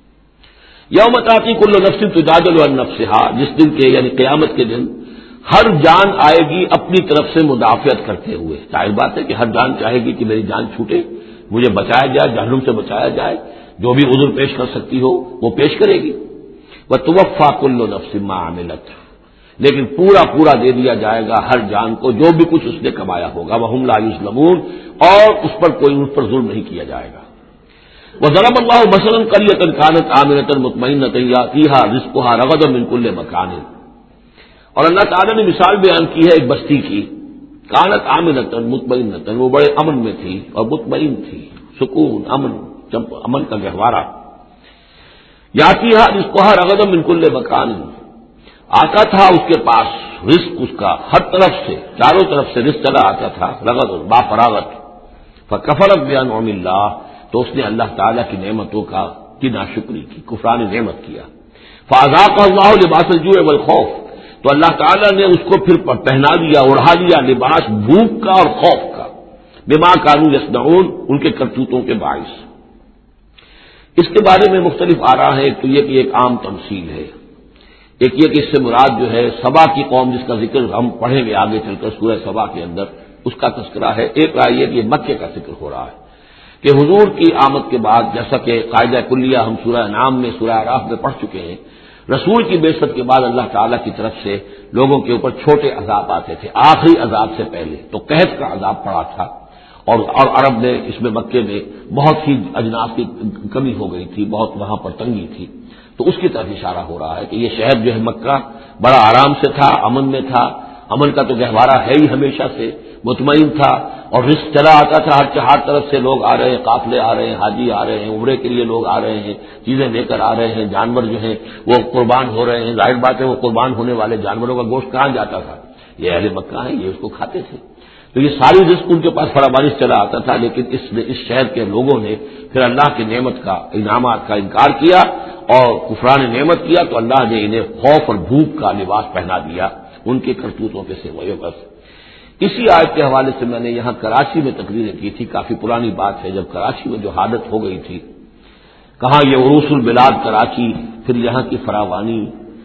یوم تاتی کل نفس تجادل عن نفسها، جس دن کے یعنی قیامت کے دن ہر جان آئے گی اپنی طرف سے مدافعت کرتے ہوئے. ظاہر بات ہے کہ ہر جان چاہے گی کہ میری جان چھوٹے، مجھے بچایا جائے، جہنم سے بچایا جائے، جو بھی عذر پیش کر سکتی ہو وہ پیش کرے گی. وتوفى كل نفس ما عملت، لیکن پورا پورا دے دیا جائے گا ہر جان کو جو بھی کچھ اس نے کمایا ہوگا. وهم لا یظلمون، اور اس پر کوئی ان پر ظلم نہیں کیا جائے گا. وضرب اللہ مثلا قریۃ کانت آمنۃ مطمئنۃ یاتیھا رزقھا رغدا من کل مکان، اور اللہ تعالیٰ نے مثال بیان کی ہے ایک بستی کی، کانت آمنۃ مطمئنۃ، وہ بڑے امن میں تھی اور مطمئن تھی، سکون، امن، امن کا گہوارہ. یاتیھا رزقھا رغدا من کل مکان، آتا تھا اس کے پاس رزق اس کا ہر طرف سے، چاروں طرف سے رزق چلا آتا تھا، رغد با فراغت. فکفرت بانعم اللہ، تو اس نے اللہ تعالیٰ کی نعمتوں کا کی ناشکری کی، کفران نعمت کیا. فاذاقہ اللہ لباس الجوع والخوف، تو اللہ تعالیٰ نے اس کو پھر پہنا دیا، اڑھا دیا لباس بھوک کا اور خوف کا، بما کانوا یصنعون، ان کے کرتوتوں کے باعث. اس کے بارے میں مختلف آراء ہے. تو یہ کہ ایک عام تمثیل ہے، ایک یہ کہ اس سے مراد جو ہے سبا کی قوم جس کا ذکر ہم پڑھیں گے آگے چل کر سورہ سبا کے اندر، اس کا تذکرہ ہے. ایک رائے یہ کہ یہ مکے کا ذکر ہو رہا ہے کہ حضور کی آمد کے بعد، جیسا کہ قاعدہ کلیہ ہم سورہ انعام میں، سورہ اعراف میں پڑھ چکے ہیں، رسول کی بعثت کے بعد اللہ تعالیٰ کی طرف سے لوگوں کے اوپر چھوٹے عذاب آتے تھے آخری عذاب سے پہلے. تو قحط کا عذاب پڑا تھا، اور اور عرب نے اس میں مکے میں بہت سی اجناس کی کمی ہو گئی تھی، بہت وہاں پر تنگی تھی، تو اس کی طرف اشارہ ہو رہا ہے کہ یہ شہر جو ہے مکہ بڑا آرام سے تھا، امن میں تھا، امن کا تو گہوارہ ہے ہی ہمیشہ سے، مطمئن تھا، اور رزق چلا آتا تھا، ہر ہر طرف سے لوگ آ رہے ہیں، قافلے آ رہے ہیں، حاجی آ رہے ہیں، عمرے کے لیے لوگ آ رہے ہیں، چیزیں لے کر آ رہے ہیں، جانور جو ہیں وہ قربان ہو رہے ہیں، ظاہر بات ہے وہ قربان ہونے والے جانوروں کا گوشت کہاں جاتا تھا، یہ اہل مکہ ہیں، یہ اس کو کھاتے تھے، تو یہ ساری رزق ان کے پاس فراوانی چلا آتا تھا، لیکن اس اس شہر کے لوگوں نے پھر اللہ کی نعمت کا، انعامات کا انکار کیا اور کفران نعمت کیا، تو اللہ نے انہیں خوف اور بھوک کا لباس پہنا دیا ان کے کرتوتوں کے سوائے بس۔ اسی آیت کے حوالے سے میں نے یہاں کراچی میں تقریریں کی تھی، کافی پرانی بات ہے، جب کراچی میں جو حالت ہو گئی تھی، کہاں یہ عروس البلاد کراچی، پھر یہاں کی فراوانی،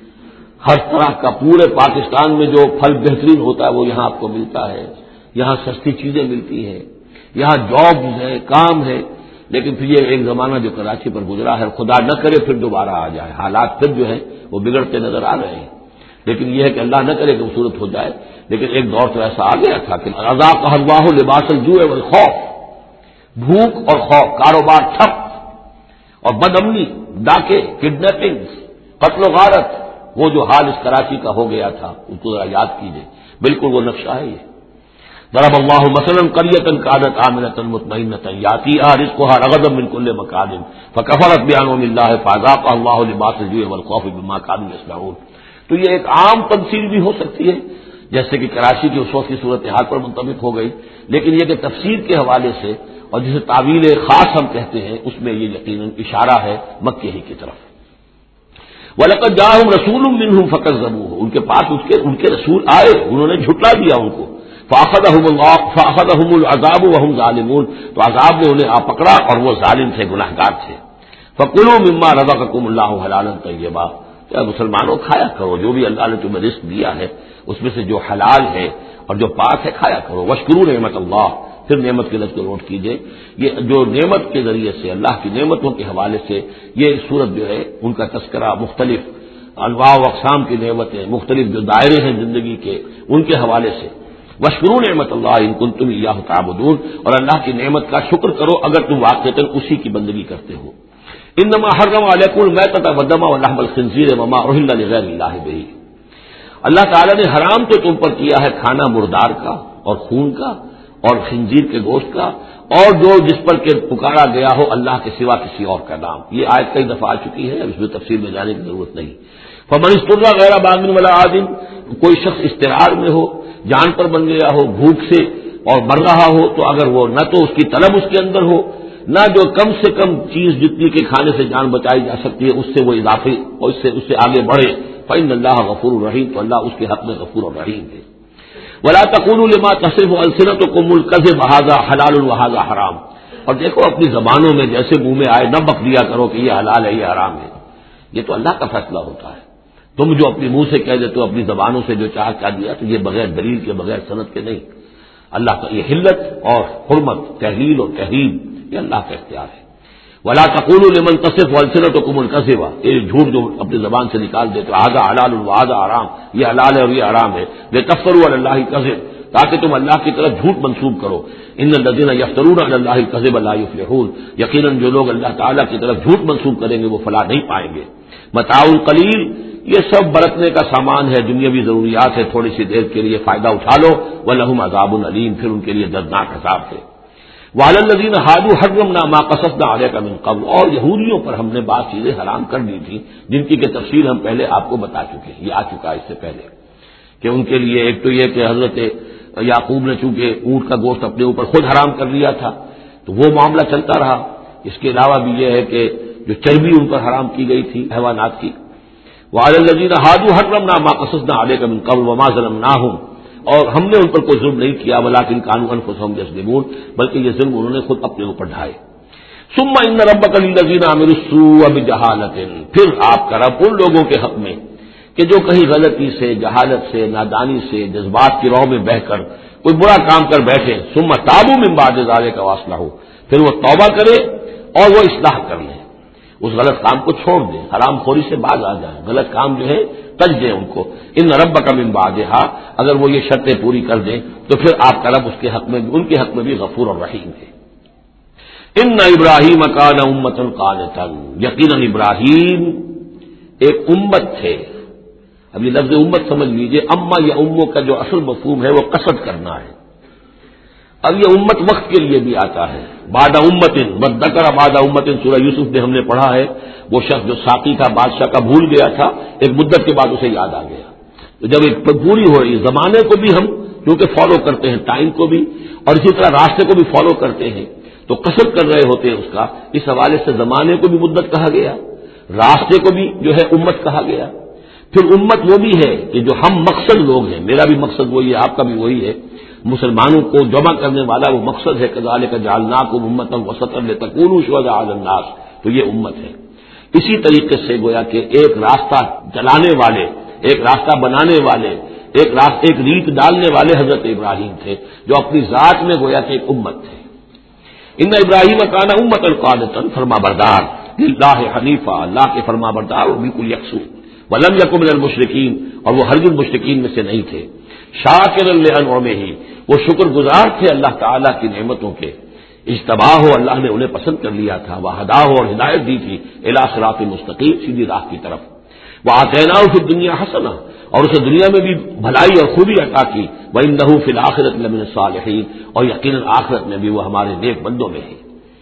ہر طرح کا پورے پاکستان میں جو پھل بہترین ہوتا ہے وہ یہاں آپ کو ملتا ہے، یہاں سستی چیزیں ملتی ہیں، یہاں جابز ہیں، کام ہے، لیکن پھر یہ ایک زمانہ جو کراچی پر گزرا ہے، خدا نہ کرے پھر دوبارہ آ جائے، حالات پھر جو ہیں وہ بگڑتے نظر آ رہے ہیں، لیکن یہ ہے کہ اللہ نہ کرے کہ وہ صورت ہو جائے، لیکن ایک دور تو ایسا آ گیا تھا کہ اذاقہ اللہ لباس الجوع والخوف، بھوک اور خوف، کاروبار ٹھپ اور بد امنی، ڈاکے، کڈنیپنگ، قتل و غارت، وہ جو حال اس کراچی کا ہو گیا تھا اس کو ذرا یاد کیجیے، بالکل وہ نقشہ ہے یہ۔ ضرب اللہ مثلا قریۃ کانت آمنۃ مطمئنۃ یاتیھا رزقھا رغدا من کل مکان فکفرت بانعم اللہ فاذاقھا اللہ لباس الجوع والخوف بما كانوا يصنعون۔ تو یہ ایک عام تمثیل بھی ہو سکتی ہے جیسے کہ کراچی کی اس وقت کی صورتحال پر منطبق ہو گئی، لیکن یہ کہ تفسیر کے حوالے سے اور جسے تعویل خاص ہم کہتے ہیں اس میں یہ یقیناً اشارہ ہے مکے ہی کی طرف۔ وَلَقَدْ جَاءَهُمْ رَسُولٌ مِّنْهُمْ فَكَذَّبُوهُ، ان کے پاس اس کے ان کے رسول آئے، انہوں نے جھٹلا دیا ان کو، فَأَخَذَهُمُ اللَّهُ فَأَخَذَهُمُ الْعَذَابُ وَهُمْ ظَالِمُونَ، تو عذاب نے انہیں آ پکڑا اور وہ ظالم تھے، گنہگار تھے۔ فَكُلُوا مِمَّا رَزَقَكُمُ اللَّهُ حَلَالًا طَيِّبًا، کیا مسلمانوں کھایا کرو جو بھی اللہ نے تمہیں رزق دیا ہے اس میں سے جو حلال ہے اور جو پاک ہے کھایا کرو، واشکروا نعمت اللہ، پھر نعمت کے لفظ کو نوٹ کیجئے، یہ جو نعمت کے ذریعے سے اللہ کی نعمتوں کے حوالے سے یہ صورت جو ہے ان کا تذکرہ، مختلف انواع و اقسام کی نعمتیں، مختلف جو دائرے ہیں زندگی کے ان کے حوالے سے، واشکروا نعمت اللہ ان کنتم ایاہ تعبدون، اور اللہ کی نعمت کا شکر کرو اگر تم واقعتاً اسی کی بندگی کرتے ہو۔ انما حرم علیکم المیتۃ والدم ولحم الخنزیر وما اہل لغیر اللہ بہ، اللہ تعالیٰ نے حرام تو تم پر کیا ہے کھانا مردار کا اور خون کا اور خنزیر کے گوشت کا، اور جو جس پر کہ پکارا گیا ہو اللہ کے سوا کسی اور کا نام، یہ آیت کئی دفعہ آ چکی ہے، اب اس میں تفصیل میں جانے کی ضرورت نہیں۔ فمن اضطر غیر باغ ولا عاد، کوئی شخص اضطرار میں ہو، جان پر بن گیا ہو، بھوک سے اور مر رہا ہو، تو اگر وہ نہ تو اس کی طلب اس کے اندر ہو، نہ جو کم سے کم چیز جتنی کے کھانے سے جان بچائی جا سکتی ہے اس سے وہ اضافی اور اس سے اس سے آگے بڑھے، فإن اللہ غفور الرحیم، تو اللہ اس کے حق میں غفور الرحیم ہے۔ ولا تقولوا لما تصف السنتكم الكذب هذا حلال وهذا حرام، اور دیکھو اپنی زبانوں میں جیسے منہ میں آئے نہ بک دیا کرو کہ یہ حلال ہے یہ حرام ہے، یہ تو اللہ کا فیصلہ ہوتا ہے، تم جو اپنی منہ سے کہہ دیتے ہو اپنی زبانوں سے جو چاہ کہہ دیا تو یہ بغیر دلیل کے بغیر سند کے نہیں، اللہ کا یہ حلت اور حرمت، تحلیل اور تحریم یہ اللہ کا اختیار ہے۔ ولا تقولوا لمن تصف السنتكم الكذب، یہ جھوٹ جو اپنی زبان سے نکال دیتے هذا حلال وهذا حرام، یہ حلال ہے اور یہ حرام ہے، لتفتروا علی اللہ الكذب، تاکہ تم اللہ کی طرف جھوٹ منسوب کرو، ان الذين يفترون علی اللہ الكذب لا يفلحون، یقیناً جو لوگ اللہ تعالیٰ کی طرف جھوٹ منسوب کریں گے وہ فلاح نہیں پائیں گے۔ متاع قلیل، یہ سب برتنے کا سامان ہے، دنیاوی ضروریات ہے، تھوڑی سی دیر کے لیے فائدہ اٹھا لو، ولہم عذاب علیم، پھر ان کے لیے دردناک عذاب ہے۔ وعلی الذین ہادوا حرمنا ما قصصنا علیک من قبل، اور یہودیوں پر ہم نے بعض چیزیں حرام کر دی تھی جن کی کہ تفصیل ہم پہلے آپ کو بتا چکے ہیں، یہ آ چکا ہے اس سے پہلے، کہ ان کے لیے ایک تو یہ کہ حضرت یعقوب نے چونکہ اونٹ کا گوشت اپنے اوپر خود حرام کر لیا تھا تو وہ معاملہ چلتا رہا، اس کے علاوہ بھی یہ ہے کہ جو چربی ان پر حرام کی گئی تھی حیوانات کی، وعلی الذین ہادوا حرمنا ما قصصنا علیک من قبل وما ظلمناہم، اور ہم نے ان پر کوئی ظلم نہیں کیا، ولکن کانوا انفسہم یظلمون، بلکہ یہ ظلم انہوں نے خود اپنے اوپر ڈھائے۔ ثم ان ربک للذین عملوا السوء بجہالۃ، پھر آپ کا رب ان لوگوں کے حق میں کہ جو کہیں غلطی سے، جہالت سے، نادانی سے، جذبات کی راہ میں بہہ کر کوئی برا کام کر بیٹھے، ثم تابوا من بعد ذلک واصلحوا، پھر وہ توبہ کرے اور وہ اصلاح کر لیں، اس غلط کام کو چھوڑ دیں، حرام خوری سے باز آ جائیں، غلط کام جو ہے تج دیں ان کو. ان ربک من بعدھا، اگر وہ یہ شرطیں پوری کر دیں تو پھر آپ کا رب اس کے حق میں ان کے حق میں بھی غفور اور رحیم ہے. ان ابراہیم کان امۃ قانتا، یقیناً ابراہیم ایک امت تھے. اب یہ لفظ امت سمجھ لیجئے، اما یا اموں کا جو اصل مفہوم ہے وہ قصد کرنا ہے. اب یہ امت وقت کے لیے بھی آتا ہے. بعد امت بدکر بعد امت سورہ یوسف میں ہم نے پڑھا ہے، وہ شخص جو ساقی تھا بادشاہ کا بھول گیا تھا، ایک مدت کے بعد اسے یاد آ گیا. تو جب ایک پوری ہو رہی زمانے کو بھی ہم کیونکہ فالو کرتے ہیں، ٹائم کو بھی، اور اسی طرح راستے کو بھی فالو کرتے ہیں، تو قصد کر رہے ہوتے ہیں اس کا. اس حوالے سے زمانے کو بھی مدت کہا گیا، راستے کو بھی جو ہے امت کہا گیا. پھر امت وہ بھی ہے کہ جو ہم مقصد لوگ ہیں، میرا بھی مقصد وہی ہے، آپ کا بھی وہی ہے، مسلمانوں کو جمع کرنے والا وہ مقصد ہے. کذالک جعلناکم امۃ وسطا لتکونوا شہداء علی الناس، تو یہ امت ہے. اسی طریقے سے گویا کہ ایک راستہ چلانے والے، ایک راستہ بنانے والے، ایک راستہ ایک ریت ڈالنے والے حضرت ابراہیم تھے، جو اپنی ذات میں گویا کہ ایک امت تھے. ان ابراہیم کان امۃ قانتا، فرما بردار للہ حنیفہ، اللہ کے فرما بردار اور بالکل یکسو. ولم یکن من المشرکین، اور وہ ہرگز مشرکین میں سے نہیں تھے. شاکرا لانعمہ، وہ شکر گزار تھے اللہ تعالیٰ کی نعمتوں کے. اجتباہ ہو، اللہ نے انہیں پسند کر لیا تھا. وہداہ ہو، اور ہدایت دی تھی الی صراط مستقیم، سیدھی راہ کی طرف. وآتیناہ فی الدنیا حسنہ، اور اسے دنیا میں بھی بھلائی اور خوبی عطا کی. وانہ فی الآخرۃ لمن الصالحین، اور یقیناً آخرت میں بھی وہ ہمارے نیک بندوں میں ہے.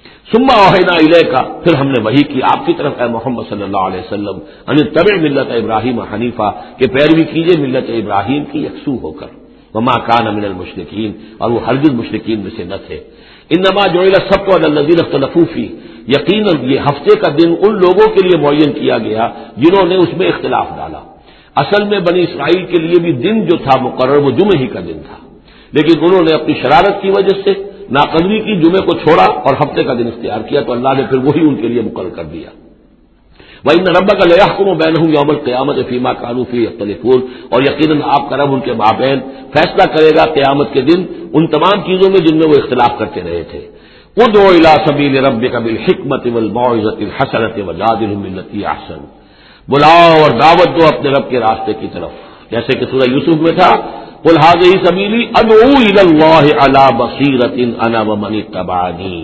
ثم اوحینا الیک، پھر ہم نے وحی کی آپ کی طرف اے محمد صلی اللہ علیہ وسلم، ان اتبع ملت ابراہیم حنیفہ، کہ پیروی کیجیے ملت ابراہیم کی یکسو ہو کر. وما کان من المشرکین، اور وہ ہرگز مشرکین میں سے نہ تھے. انما جعل السبت علی الذین اختلفوا فیہ، یقیناً یہ ہفتے کا دن ان لوگوں کے لیے معین کیا گیا جنہوں نے اس میں اختلاف ڈالا. اصل میں بنی اسرائیل کے لیے بھی دن جو تھا مقرر وہ جمعے ہی کا دن تھا، لیکن انہوں نے اپنی شرارت کی وجہ سے ناقدری کی، جمعے کو چھوڑا اور ہفتے کا دن اختیار کیا، تو اللہ نے پھر وہی ان کے لیے مقرر کر دیا. وَإِنَّ رَبَّكَ لَيَحْكُمُ بَيْنَهُمْ يَوْمَ الْقِيَامَةِ فِيمَا كَانُوا فِيهِ يَخْتَلِفُونَ، اور یقیناً آپ کا رب ان کے مابین فیصلہ کرے گا قیامت کے دن ان تمام چیزوں میں جن میں وہ اختلاف کرتے رہے تھے. ادع الى سبیل ربک بالحکمۃ والموعظۃ الحسنۃ وجادلهم بالتي احسن، بلاؤ اور دعوت دو اپنے رب کے راستے کی طرف، جیسے کہ سورہ یوسف میں تھا قل هذه سبیلی ادعو الى اللہ علی بصیرۃ انا ومن اتبعنی.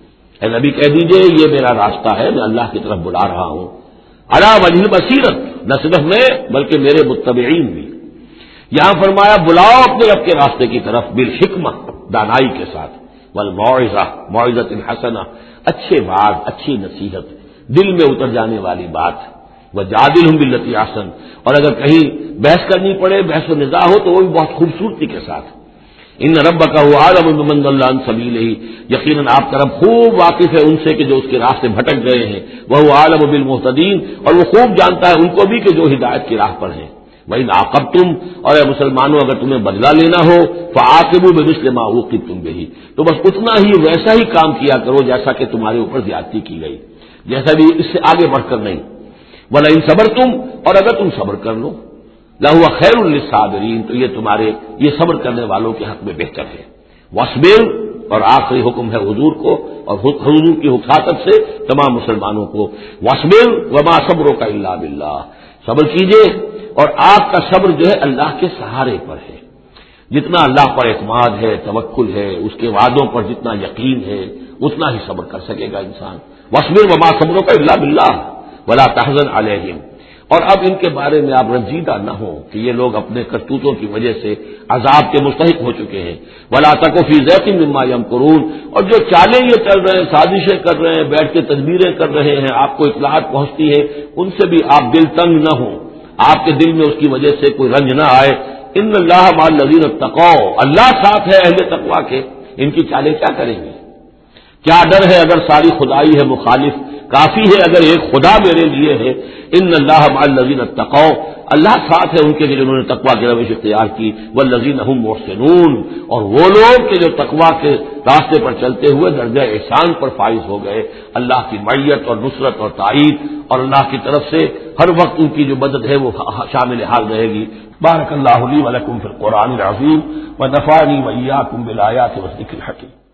اے نبی کہہ دیجئے یہ میرا راستہ ہے، میں اللہ کی طرف بلا رہا ہوں. علی وجہ بصیرت، نہ صرف میں بلکہ میرے متبعین بھی. یہاں فرمایا بلاؤ اپنے رب کے راستے کی طرف بالحکمہ، دانائی کے ساتھ، والموعظہ، موعظۃ الحسنہ، اچھے بات، اچھی نصیحت، دل میں اتر جانے والی بات. وجادلہم بالتی احسن، اور اگر کہیں بحث کرنی پڑے، بحث و نزاع ہو تو وہ بھی بہت خوبصورتی کے ساتھ. ان ربک هو اعلم بمن ضل عن سبیلہ، یقیناً آپ کا رب خوب واقف ہے ان سے کہ جو اس کے راستے بھٹک گئے ہیں. وهو اعلم بالمهتدین، اور وہ خوب جانتا ہے ان کو بھی کہ جو ہدایت کی راہ پر ہیں. وَإِنْ عَاقَبْتُمْ، اور اے مسلمانوں اگر تمہیں بدلہ لینا ہو فَعَاقِبُوا بِمِثْلِ مَا عُوقِبْتُمْ بِهِ، تو بس اتنا ہی ویسا ہی کام کیا کرو جیسا کہ تمہارے اوپر زیادتی کی گئی، جیسا بھی اس سے آگے بڑھ کر نہیں. وَلَئِنْ صَبَرْتُمْ، اور اگر تم صبر کر لو لَهُوَ خَيْرٌ لِّلصَّابِرِينَ، تو یہ تمہارے یہ صبر کرنے والوں کے حق میں بہتر ہے. وَاصْبِرْ، اور آخری حکم ہے حضور کو اور حضور کی حکایت سے تمام مسلمانوں کو. وَاصْبِرْ وَمَا صَبْرُكَ إِلَّا بِاللَّهِ، صبر کیجئے اور آپ کا صبر جو ہے اللہ کے سہارے پر ہے. جتنا اللہ پر اعتماد ہے، توکل ہے، اس کے وعدوں پر جتنا یقین ہے، اتنا ہی صبر کر سکے گا انسان. وَاصْبِرْ وَمَا صَبْرُكَ إِلَّا بِاللَّهِ وَلَا تَحْزَنْ عَلَيْهِمْ، اور اب ان کے بارے میں آپ رنجیدہ نہ ہوں کہ یہ لوگ اپنے کرتوتوں کی وجہ سے عذاب کے مستحق ہو چکے ہیں. وَلَا تَكُ فِي ضَيْقٍ مِّمَّا يَمْكُرُونَ، اور جو چالیں یہ چل رہے ہیں، سازشیں کر رہے ہیں، بیٹھ کے تدبیریں کر رہے ہیں، آپ کو اطلاعات پہنچتی ہے، ان سے بھی آپ دل تنگ نہ ہوں، آپ کے دل میں اس کی وجہ سے کوئی رنج نہ آئے. ان اللہ مع الذین اتقوا، اللہ ساتھ ہے اہل تقوی کے. ان کی چالیں کیا کریں گے؟ کیا ڈر ہے اگر ساری خدائی ہے مخالف، کافی ہے اگر ایک خدا میرے لیے ہے. ان اللہ مع الذین اتقوا، اللہ ساتھ ہے ان کے جنہوں نے تقوی کی روش اختیار کی. والذین هم محسنون، اور وہ لوگ کہ جو تقوی کے راستے پر چلتے ہوئے درجہ احسان پر فائز ہو گئے. اللہ کی معیت اور نصرت اور تائید اور اللہ کی طرف سے ہر وقت ان کی جو مدد ہے وہ شامل حال رہے گی. بارک اللہ لی ولکم فی القرآن العظیم ونفعنی وإیاکم بالآیات والذکر الحکیم.